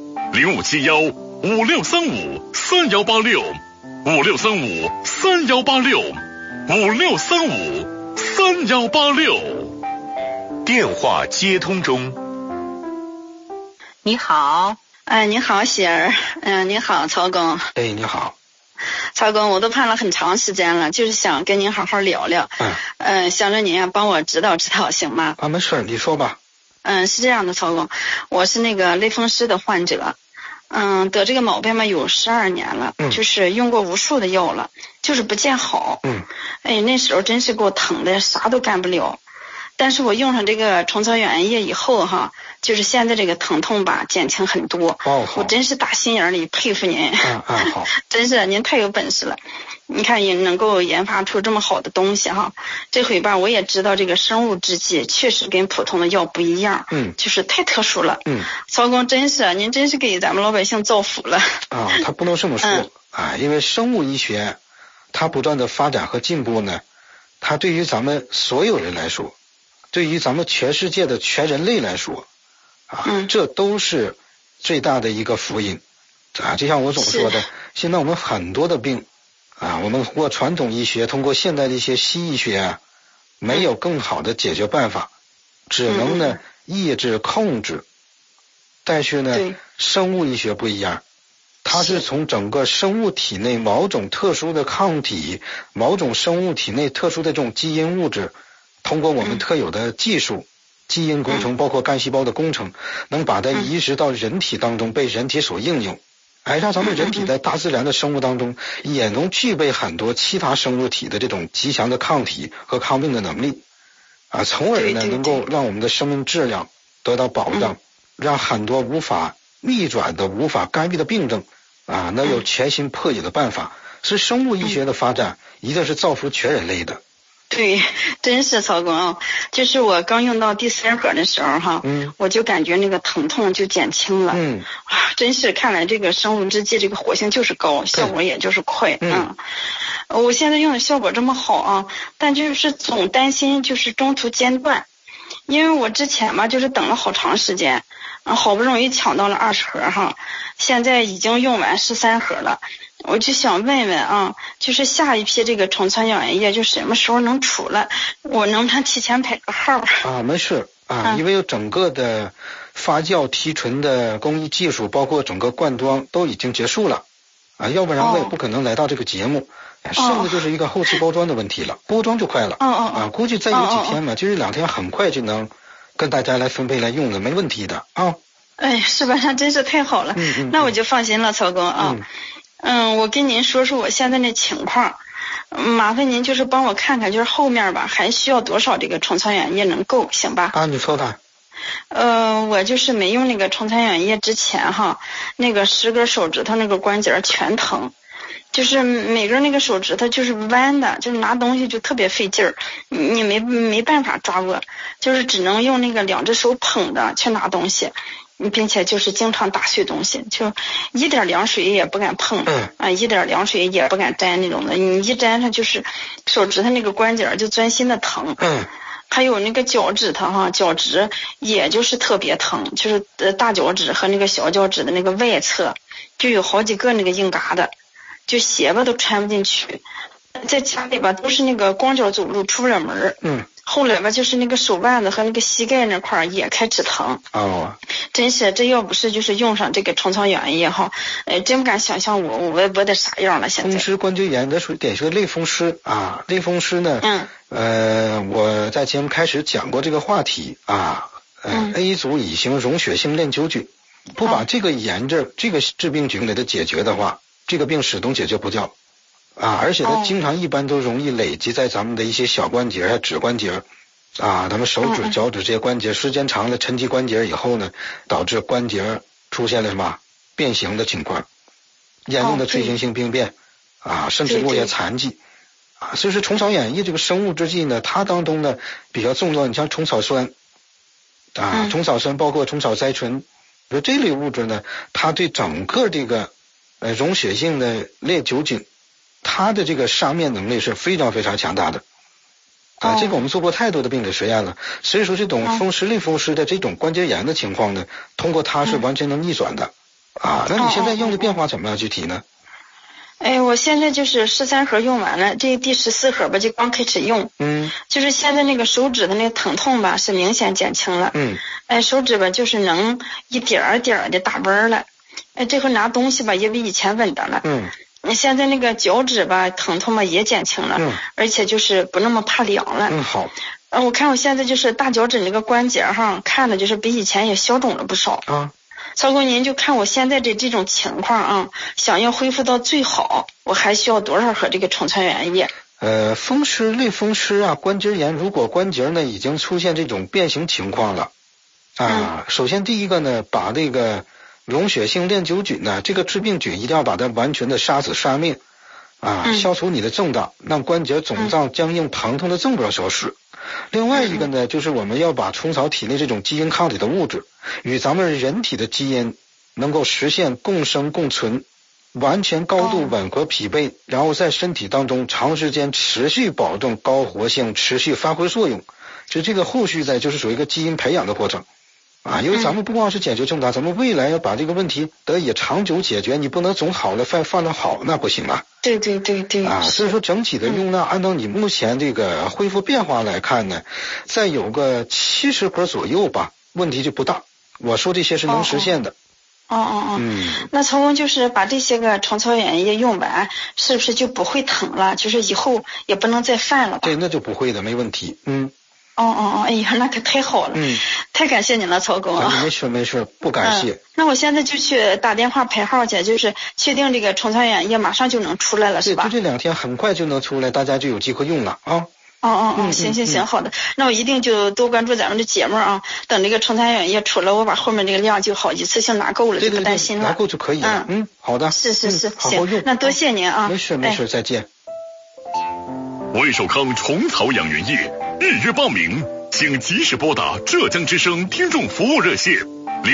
0576-5635-3186，5635-3186，5635-3186。电话接通中。 你好。 你好，喜儿。你好，曹工。 你好。 曹工，我都盼了很长时间了，就是想跟您好好聊聊。想着您帮我指导指导，行吗？ 没事，你说吧。 是这样的，曹工，我是那个类风湿的患者，得这个毛病嘛有12年了，就是用过无数的药了，就是不见好。那时候真是给我疼的啥都干不了。但是我用上这个虫草养颜液以后就是现在这个疼痛吧减轻很多。我真是打心眼里佩服您。 好。 真是您太有本事了，你看也能够研发出这么好的东西这回吧我也知道这个生物制剂确实跟普通的药不一样，就是太特殊了。曹工您真是给咱们老百姓造福了。 他不能这么说因为生物医学它不断的发展和进步呢，它对于咱们所有人来说，对于咱们全世界的全人类来说这都是最大的一个福音就像我总说的，现在我们很多的病我们通过传统医学，通过现代的一些西医学没有更好的解决办法，只能呢抑制控制。但是呢生物医学不一样，它是从整个生物体内某种特殊的抗体，某种生物体内特殊的这种基因物质，通过我们特有的技术，基因工程包括干细胞的工程，能把它移植到人体当中，被人体所应用，让咱们人体在大自然的生物当中也能具备很多其他生物体的这种极强的抗体和抗病的能力从而呢能够让我们的生命质量得到保障，让很多无法逆转的无法干预的病症能有全新破解的办法。是生物医学的发展一定是造福全人类的。 对，真是曹工就是我刚用到第3盒的时候我就感觉那个疼痛就减轻了。真是看来这个生物制剂这个活性就是高，效果也就是快。我现在用的效果这么好但就是总担心就是中途间断，因为我之前嘛就是等了好长时间好不容易抢到了20盒现在已经用完13盒了。我就想问问就是下一批这个虫草养颜液就什么时候能出来，我能不能提前排个号没事因为有整个的发酵提纯的工艺技术，包括整个灌装都已经结束了要不然我也不可能来到这个节目。剩的就是一个后期包装的问题了，包装就快了估计再有几天嘛，就是2天很快就能跟大家来分配来用的，没问题的哎，是吧？那真是太好了。那我就放心了，曹工啊。我跟您说说我现在的情况，麻烦您就是帮我看看，就是后面吧还需要多少这个虫草原液能够，行吧？ 你说看。 我就是没用那个虫草原液之前哈，那个10根手指头那个关节全疼。就是每根那个手指头就是弯的，就是拿东西就特别费劲儿，你没办法抓握，就是只能用那个2只手捧的去拿东西，并且就是经常打碎东西，就一点凉水也不敢碰，一点凉水也不敢沾那种的，你一沾它就是手指头那个关节就钻心的疼。还有那个脚趾头哈，脚趾也就是特别疼，就是大脚趾和那个小脚趾的那个外侧就有好几个那个硬疙瘩。就鞋吧都穿不进去，在家里吧都是那个光脚走路出不了门。后来吧就是那个手腕子和那个膝盖那块也开始疼。真是这要不是就是用上这个虫草原液哈，真不敢想象我得啥样了。现在风湿关节炎的属于典型的类风湿啊，类风湿呢，我在节目开始讲过这个话题啊，A 组乙型溶血性链球菌，不把这个炎症这个致病菌给它解决的话，这个病始终解决不掉啊，而且它经常一般都容易累积在咱们的一些小关节指关节啊，咱们手指脚趾这些关节时间长了沉积关节以后呢，导致关节出现了什么变形的情况，严重的退行性病变啊，甚至落下残疾啊。所以说虫草原液这个生物制剂呢，它当中呢比较重要，你像虫草酸啊，虫草酸包括虫草甾醇，说这类物质呢，它对整个这个溶血性的链球菌，它的这个杀灭能力是非常非常强大的啊。这个我们做过太多的病理实验了，所以说这种风湿类风湿的这种关节炎的情况呢，通过它是完全能逆转的啊。那你现在用的变化怎么样具体呢？ 我现在就是13盒用完了，这第14盒吧就刚开始用。就是现在那个手指的那个疼痛吧是明显减轻了。手指吧就是能一点点的打弯了。这回拿东西吧也比以前稳当了。现在那个脚趾吧疼痛吧也减轻了，而且就是不那么怕凉了。 好。 我看我现在就是大脚趾那个关节哈，看着就是比以前也消肿了不少。曹工，您就看我现在的这种情况啊，想要恢复到最好，我还需要多少盒这个虫草原液？ 风湿类风湿啊，关节炎，如果关节呢已经出现这种变形情况了啊，首先第一个呢，把这个溶血性链球菌呢，这个致病菌一定要把它完全的杀死杀灭啊，消除你的症状，让关节肿胀僵硬疼痛的症状消失。另外一个呢，就是我们要把虫草体内这种基因抗体的物质与咱们人体的基因能够实现共生共存，完全高度吻合匹配，然后在身体当中长时间持续保证高活性，持续发挥作用。就这个后续的就是属于一个基因培养的过程啊，因为咱们不光是解决症状，咱们未来要把这个问题得以长久解决，你不能总好了放着好，那不行啊。 对啊，所以说整体的用量，按照你目前这个恢复变化来看呢，再有个70盒左右吧，问题就不大。我说这些是能实现的。 那曹工就是把这些个虫草原液用完，是不是就不会疼了？就是以后也不能再犯了吧？ 对，那就不会的，没问题。 哎呀，那可太好了。太感谢您了，曹工啊。 没事，不感谢。 那我现在就去打电话排号去，就是确定这个虫草原液马上就能出来了，是吧？ 对，就这2天很快就能出来，大家就有机会用了啊。 行，好的。那我一定就多关注咱们的节目啊。等这个虫草原液出来，我把后面这个量就好，一次性拿够了，就不担心了。 拿够就可以了。好的。 是， 好好用。 那多谢您啊。 没事，再见。 威少康虫草养元液预约报名，请及时拨打浙江之声听众服务热线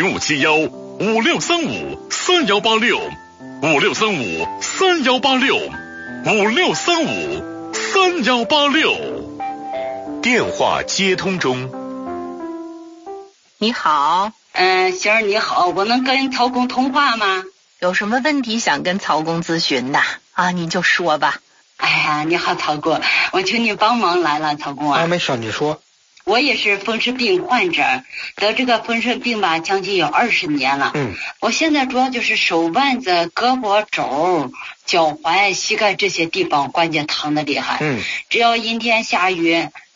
0571-5635-3186，5635-3186，5635-3186。电话接通中。 你好。 星儿你好，我能跟曹工通话吗？ 有什么问题想跟曹工咨询的啊？你就说吧。 哎呀，你好，曹工，我请你帮忙来了，曹工啊。 没事，你说。 我也是风湿病患者，得这个风湿病吧，将近有20年了。我现在主要就是手腕子、胳膊肘、脚踝、膝盖这些地方关节疼的厉害。只要阴天下雨，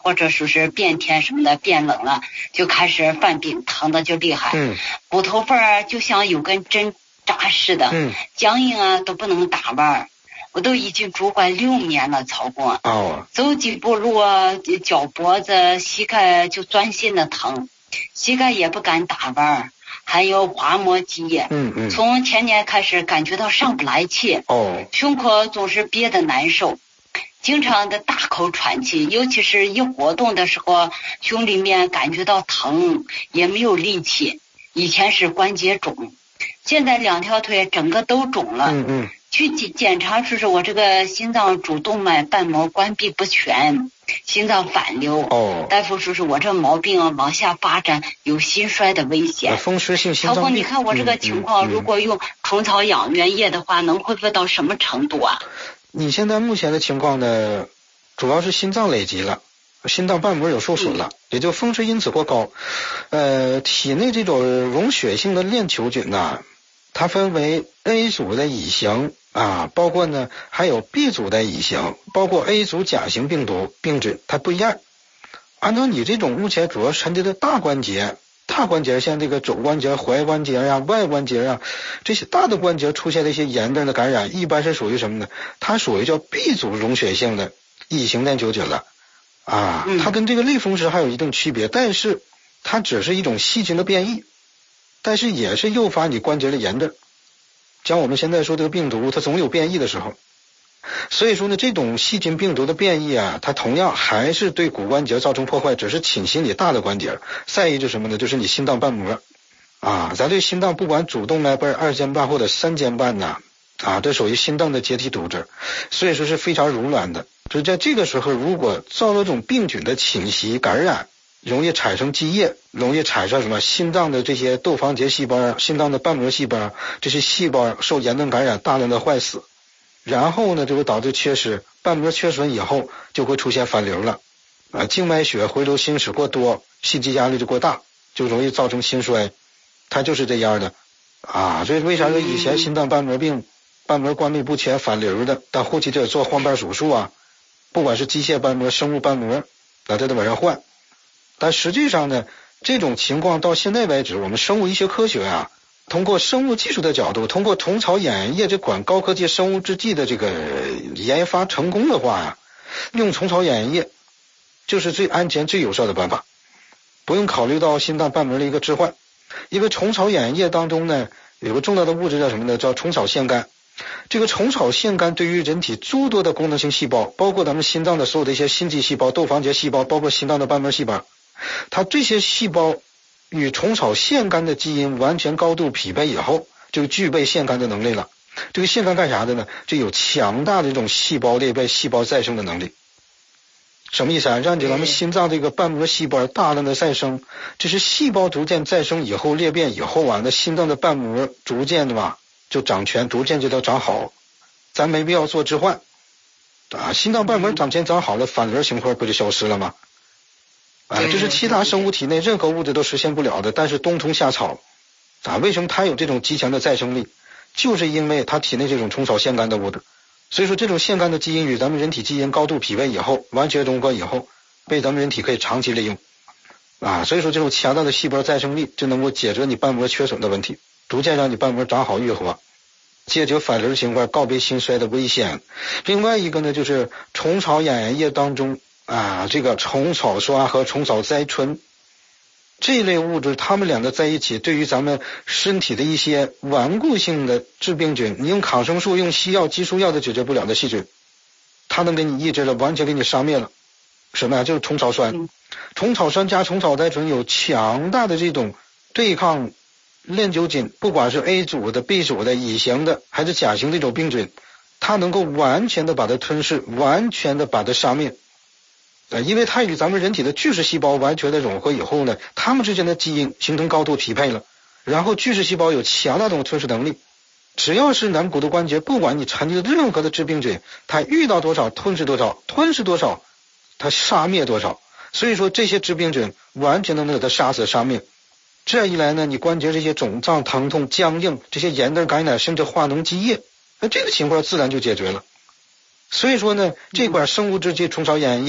或者说是变天什么的，变冷了就开始犯病，疼的就厉害。骨头缝就像有根针扎似的，僵硬啊都不能打弯。我都已经拄拐6年了，曹公。走几步路啊，脚脖子、膝盖就钻心的疼，膝盖也不敢打弯。还有滑膜积液，从前年开始感觉到上不来气，胸口总是憋得难受，经常的大口喘气，尤其是一活动的时候，胸里面感觉到疼，也没有力气。以前是关节肿，现在2条腿整个都肿了。去检查说是我这个心脏主动脉瓣膜关闭不全，心脏反流。大夫说是我这毛病往下发展有心衰的危险。 风湿性心脏病。 曹公，你看我这个情况，如果用虫草养元液的话，能恢复到什么程度啊？ 你现在目前的情况呢，主要是心脏累积了，心脏瓣膜有受损了，也就风湿因子过高。体内这种溶血性的链球菌呢，它分为 A 组的乙型包括呢还有 B 组的乙型，包括 A 组甲型病毒病菌，它不一样。按照你这种目前主要沉积的大关节像这个肘关节、踝关节外关节这些大的关节出现的一些炎症的感染，一般是属于什么呢？它属于叫 B 组溶血性的乙型链球菌了它跟这个类风湿还有一定区别，但是它只是一种细菌的变异，但是也是诱发你关节的炎症。像我们现在说这个病毒，它总有变异的时候，所以说呢，这种细菌病毒的变异它同样还是对骨关节造成破坏，只是侵袭你大的关节。再一就是什么呢？就是你心脏瓣膜咱对心脏不管主动脉瓣、二尖瓣或者三尖瓣这属于心脏的结缔组织，所以说是非常柔软的。就在这个时候，如果遭到这种病菌的侵袭感染，容易产生积液，容易产生什么心脏的这些窦房结细胞、心脏的瓣膜细胞，这些细胞受炎症感染大量的坏死，然后呢就会导致缺失，瓣膜缺损以后就会出现反流了静脉血回流行驶过多，心肌压力就过大，就容易造成心衰，它就是这样的所以为啥说以前心脏瓣膜病瓣膜关闭不全反流的，但后期就做换瓣手术不管是机械瓣膜、生物瓣膜这都往上换。但实际上呢，这种情况到现在为止，我们生物医学科学通过生物技术的角度，通过虫草养液这款高科技生物制剂的这个研发成功的话用虫草养液就是最安全最有效的办法，不用考虑到心脏瓣膜的一个置换。因为虫草养液当中呢有个重要的物质叫什么呢？叫虫草腺苷。这个虫草腺苷对于人体诸多的功能性细胞，包括咱们心脏的所有的一些心肌细胞、窦房结细胞，包括心脏的瓣膜细胞，它这些细胞与虫草腺苷的基因完全高度匹配以后，就具备腺苷的能力了。这个腺苷干啥的呢？就有强大的这种细胞裂变、细胞再生的能力。什么意思让咱们心脏这个瓣膜细胞大量的再生，这是细胞逐渐再生以后裂变以后那心脏的瓣膜逐渐的就长全，逐渐就都长好，咱没必要做置换心脏瓣膜长全长好了，反流情况不就消失了吗？这是其他生物体内任何物质都实现不了的，但是冬虫夏草为什么它有这种极强的再生力？就是因为它体内这种虫草腺苷的物质。所以说这种腺苷的基因与咱们人体基因高度匹配以后，完全融合以后，被咱们人体可以长期利用所以说这种强大的细胞再生力就能够解决你瓣膜缺损的问题，逐渐让你瓣膜长好愈合，解决反流情况，告别心衰的危险。另外一个呢，就是虫草养液当中这个虫草刷和虫草甾醇这一类物质，它们两个在一起，对于咱们身体的一些顽固性的致病菌，你用抗生素、用西药、激素药都解决不了的细菌，它能给你抑制了，完全给你杀灭了。什么就是虫草酸。虫草酸加虫草甾醇有强大的这种对抗链球菌，不管是 A 组的、B 组的、乙型的还是甲型这种病菌，它能够完全的把它吞噬，完全的把它杀灭。因为它与咱们人体的巨噬细胞完全的融合以后呢，它们之间的基因形成高度匹配了，然后巨噬细胞有强大的吞噬能力，只要是咱们骨头关节，不管你沉积的任何的致病菌，它遇到多少吞噬多少，吞噬多少它杀灭多少。所以说这些致病菌完全能给它杀死杀灭。这样一来呢，你关节这些肿胀、疼痛、僵硬，这些炎症感染甚至化脓积液，那这个情况自然就解决了。所以说呢，这款生物制剂虫草养液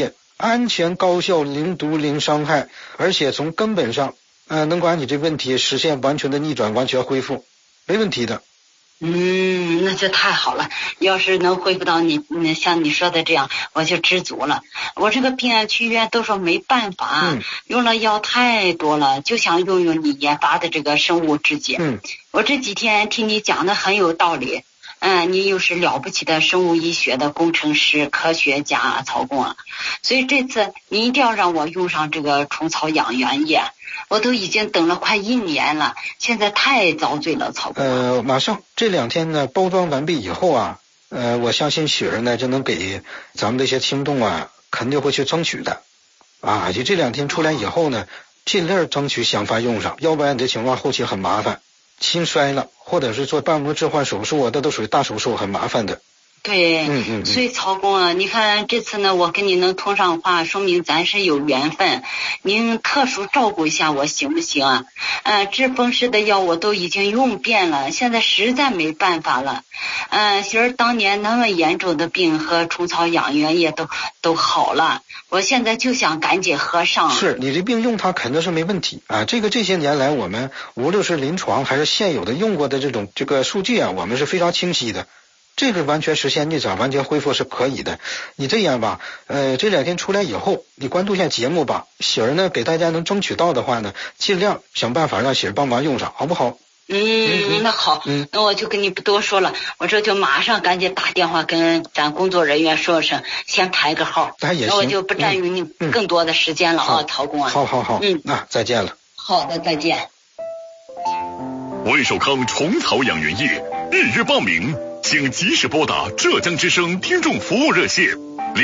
安全高效、零毒零伤害，而且从根本上能把你这问题实现完全的逆转、完全恢复，没问题的。 那就太好了，要是能恢复到你像你说的这样，我就知足了。我这个病去医院都说没办法，用了药太多了，就想用你研发的这个生物制剂。我这几天听你讲的很有道理。你又是了不起的生物医学的工程师、科学家曹工啊，所以这次你一定要让我用上这个虫草养元液，我都已经等了快1年了，现在太遭罪了，曹工。 马上这2天呢，包装完毕以后啊，我相信雪儿呢就能给咱们这些听众啊，肯定会去争取的啊。就这2天出来以后呢，尽量争取想法用上，要不然这情况后期很麻烦。心衰了，或者是做瓣膜置换手术啊，这都属于大手术，很麻烦的。 对，所以曹工啊，你看这次呢，我跟你能通上话，说明咱是有缘分。您特殊照顾一下我行不行啊？治风湿的药我都已经用遍了，现在实在没办法了。其实当年那么严重的病和虫草养元液都好了，我现在就想赶紧喝上。 是你这病用它肯定是没问题啊。这些年来我们无论是临床还是现有的用过的这个数据啊，我们是非常清晰的。这个完全实现逆转、完全恢复是可以的。你这样吧，这2天出来以后，你关注一下节目吧。喜儿呢，给大家能争取到的话呢，尽量想办法让喜儿帮忙用上，好不好？ 那好，那我就跟你不多说了，我这就马上赶紧打电话跟咱工作人员说声，先排个号。那我就不占用你更多的时间了啊，曹工啊。 好，那再见了。 好的，再见。 威寿康虫草养元液预约报名，请及时拨打浙江之声听众服务热线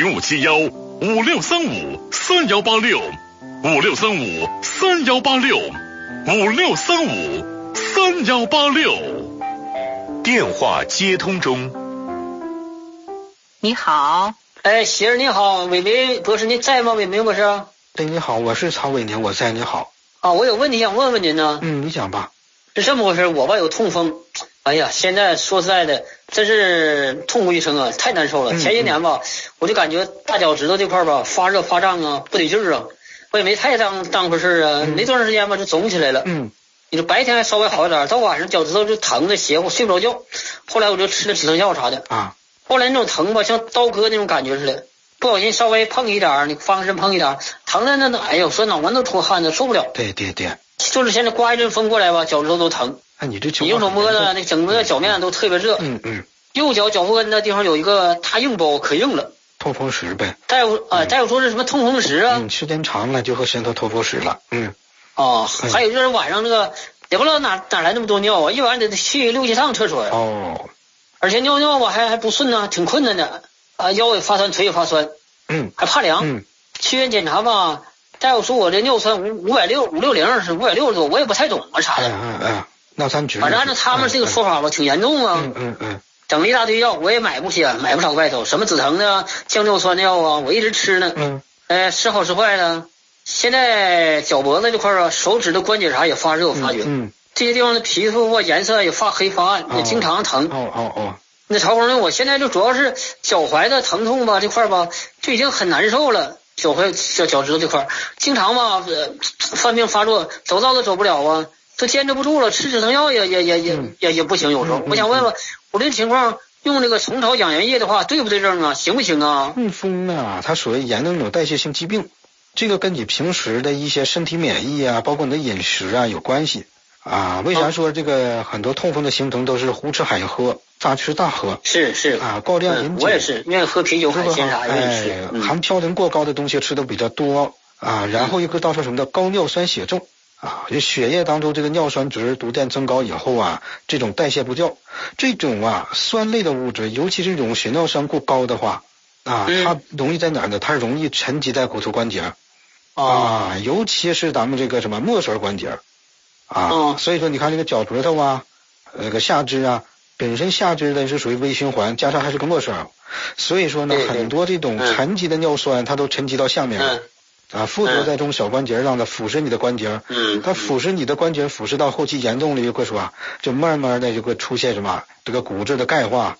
0571-5635-3186，5635-3186，5635-3186。 电话接通中。 你好。 喜儿你好，伟明博士您在吗？伟明博士。 对，你好，我是曹伟宁，我在，你好。 我有问题想问问您呢。 你讲吧。 是这么回事，我吧有痛风，哎呀，现在说实在的，真是痛不欲生啊，太难受了。前些年吧，我就感觉大脚趾头这块吧发热发胀啊，不得劲儿啊，我也没太当回事啊，没多长时间吧就肿起来了。你说白天还稍微好一点，到晚上脚趾头就疼的邪乎，睡不着觉。后来我就吃了止疼药啥的啊，后来那种疼吧像刀割那种感觉似的，不小心稍微碰一点，你翻身碰一点，疼的那哎呦，说脑门都出汗的，受不了。 对， 就是现在刮一阵风过来吧，脚趾头都疼。 你用手摸的那整个脚面都特别热。右脚脚后跟那地方有一个大硬包，可硬了。 透风石呗。 大夫说是什么痛风石啊？ 时间长了就会渗透透风石了。 还有就是晚上那个也不知道哪来那么多尿啊，一晚上得去6、7趟厕所呀。而且尿吧还不顺呢，挺困难的啊，腰也发酸，腿也发酸。还怕凉。去医院检查吧。大夫说我这尿酸560是560多，我也不太懂啊啥的。 尿酸值。 反正按照他们这个说法吧，挺严重啊。整了一大堆药，我也买不起，买不少外头，什么止疼的、降尿酸的药啊，我一直吃呢。时好时坏的。现在脚脖子这块啊，手指的关节啥也发热，我发觉。这些地方的皮肤啊颜色也发黑发暗，也经常疼。那曹工呢，我现在就主要是脚踝的疼痛吧，这块吧就已经很难受了。脚趾头这块经常吧犯病发作，走道都走不了啊，都坚持不住了，吃止疼药也不行。有时候我想问问，我这情况用这个虫草养元液的话对不对症啊？行不行啊？ 痛风啊，它属于炎症种代谢性疾病，这个跟你平时的一些身体免疫啊，包括你的饮食啊有关系啊。为啥说这个很多痛风的形成都是胡吃海喝？大吃大喝是啊，高量饮酒， 我也是愿意喝啤酒、海鲜啥愿意吃。 含嘌呤过高的东西吃的比较多啊，然后一个到说什么的高尿酸血症啊，就血液当中这个尿酸值逐渐增高以后啊，这种代谢不掉，这种酸类的物质，尤其是这种血尿酸过高的话啊，它容易在哪儿呢？它容易沉积在骨头关节啊，尤其是咱们这个什么末梢关节啊，所以说你看这个脚趾头啊，那个下肢啊。本身下肢的是属于微循环，加上还是个末梢，所以说呢，很多这种沉积的尿酸，它都沉积到下面啊，附着在这种小关节，让它腐蚀你的关节。它腐蚀你的关节，腐蚀到后期严重了，就会说就慢慢的就会出现什么这个骨质的钙化，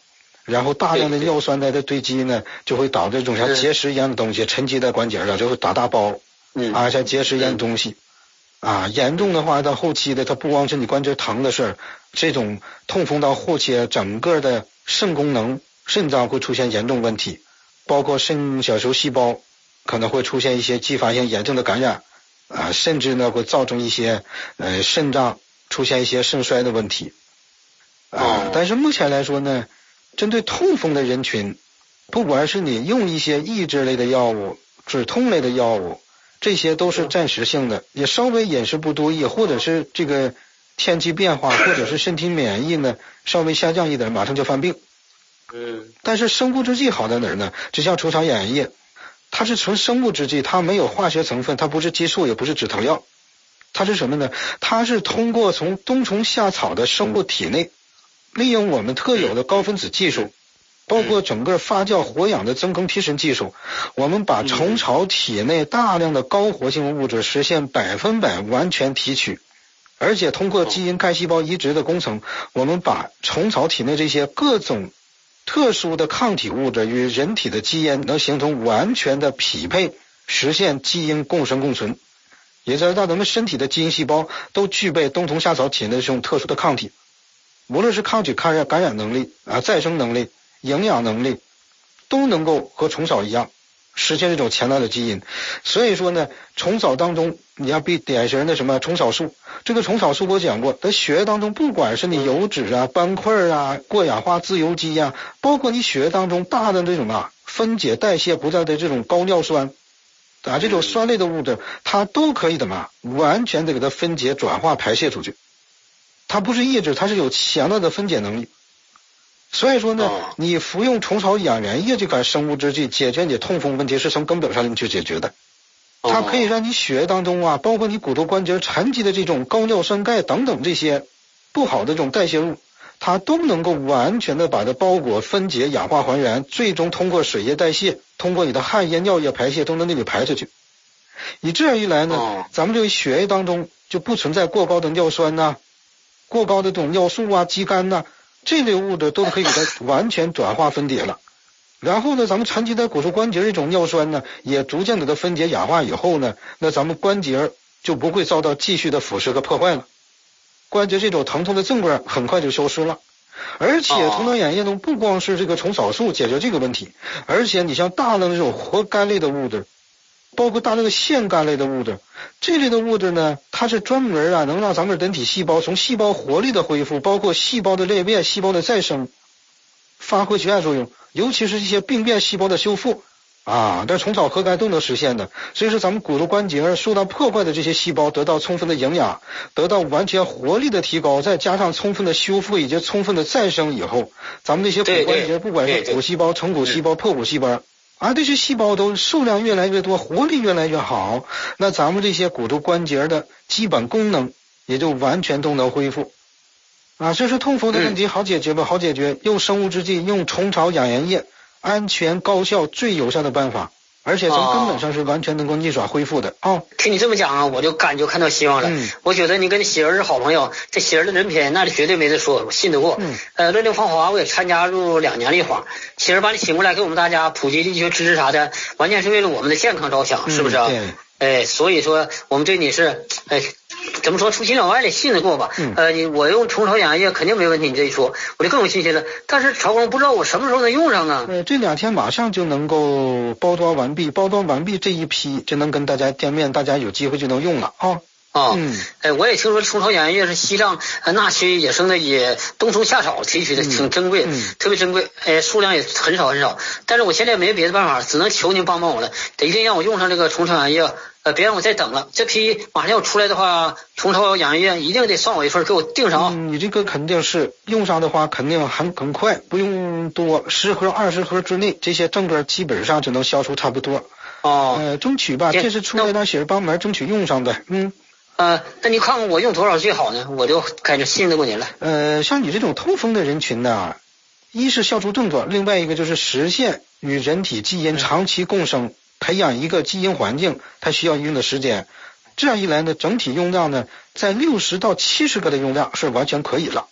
然后大量的尿酸在这堆积呢，就会导致这种像结石一样的东西沉积在关节上，就会打大包，像结石一样的东西，严重的话到后期的，它不光是你关节疼的事儿，这种痛风到后期整个的肾功能、肾脏会出现严重问题，包括肾小球细胞可能会出现一些继发性炎症的感染，甚至呢会造成一些肾脏出现一些肾衰的问题，但是目前来说呢，针对痛风的人群，不管是你用一些抑制类的药物、止痛类的药物，这些都是暂时性的，也稍微饮食不多益，或者是这个天气变化，或者是身体免疫呢稍微下降一点，马上就犯病。但是生物制剂好在哪儿呢？就像虫草养颜液，它是纯生物制剂，它没有化学成分，它不是激素，也不是止疼药，它是什么呢？它是通过从冬虫夏草的生物体内，利用我们特有的高分子技术，包括整个发酵活氧的增更提神技术，我们把虫草体内大量的高活性物质实现100%完全提取，而且通过基因干细胞移植的工程，我们把虫草体内这些各种特殊的抗体物质与人体的基因能形成完全的匹配，实现基因共生共存，也就是让咱们身体的基因细胞都具备冬虫夏草体内这种特殊的抗体，无论是抗体感染能力再生能力、营养能力，都能够和虫草一样实现这种强大的基因。所以说呢，虫草当中你要比典型的什么虫草素，这个虫草素我讲过，在血液当中不管是你油脂斑块过氧化自由基包括你血液当中大的这种分解代谢不在的这种高尿酸这种酸类的物质，它都可以完全的给它分解转化排泄出去，它不是抑制，它是有强大的分解能力。所以说呢，你服用虫草养颜液这款生物制剂，解决你痛风问题是从根本上去解决的。它可以让你血液当中包括你骨头关节沉积的这种高尿酸钙等等这些不好的这种代谢物，它都能够完全的把它包裹、分解、氧化还原，最终通过水液代谢，通过你的汗液、尿液排泄都能那里排出去。以这样一来呢，咱们这个血液当中就不存在过高的尿酸过高的这种尿素肌酐这类物质都可以给它完全转化分解了。然后呢，咱们沉积在骨头关节这种尿酸呢，也逐渐给它分解氧化以后呢，那咱们关节就不会遭到继续的腐蚀和破坏了，关节这种疼痛的症状很快就消失了。而且虫草养液中不光是这个虫草素解决这个问题，而且你像大量的这种活苷类的物质，包括大量的腺苷类的物质，这类的物质呢，它是专门能让咱们人体细胞从细胞活力的恢复，包括细胞的裂变、细胞的再生发挥绝大作用，尤其是一些病变细胞的修复这虫草核苷都能实现的。所以说咱们骨头关节受到破坏的这些细胞得到充分的营养，得到完全活力的提高，再加上充分的修复以及充分的再生以后，咱们这些骨关节不管是骨细胞、成骨细胞、破骨细胞这些细胞都数量越来越多，活力越来越好，那咱们这些骨头关节的基本功能也就完全都能恢复这是痛风的问题好解决吧？好解决，用生物制剂，用虫草养颜液，安全高效最有效的办法，而且从根本上是完全能够逆转恢复的听你这么讲我就感觉看到希望了。我觉得你跟你媳妇是好朋友，这媳妇的人品那里绝对没得说，我信得过。乐龄芳华我也参加入2年了一晃，媳妇把你请过来给我们大家普及医学知识啥的，完全是为了我们的健康着想，是不是所以说我们对你是怎么说出心老外里信得过吧？我用虫草养颜液肯定没问题，你这一说我就更有信心了。但是曹工不知道我什么时候能用上这2天马上就能够包装完毕这一批就能跟大家见面，大家有机会就能用了我也听说虫草养颜液是西藏那些野生的冬虫夏草提取的，挺珍贵，特别珍贵，数量也很少很少。但是我现在没别的办法，只能求您帮帮我了，得一定让我用上这个虫草养颜液，别让我再等了。这批马上要出来的话，虫草养颜液一定得上我一份，给我订上你这个肯定是用上的话，肯定很快，不用多，10盒20盒之内，这些症状基本上就能消除差不多争取吧，这是出来让媳妇帮忙争取用上的那你看看我用多少最好呢？我就开始信得过您了。 像你这种痛风的人群呢，一是消除症状，另外一个就是实现与人体基因长期共生，培养一个基因环境，它需要一定的时间。这样一来呢，整体用量呢，在60到70个的用量是完全可以了。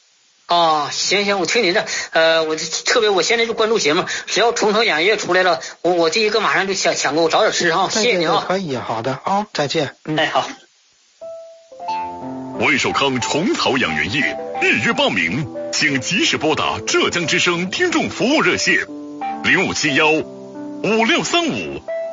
啊，行，我听您的。我现在就关注节目，只要虫草养液出来了，我第一个马上就抢购，早点吃啊！谢谢您啊。 可以，好的啊，再见。 好。 威少康虫草养元液预约报名，请及时拨打浙江之声听众服务热线05715635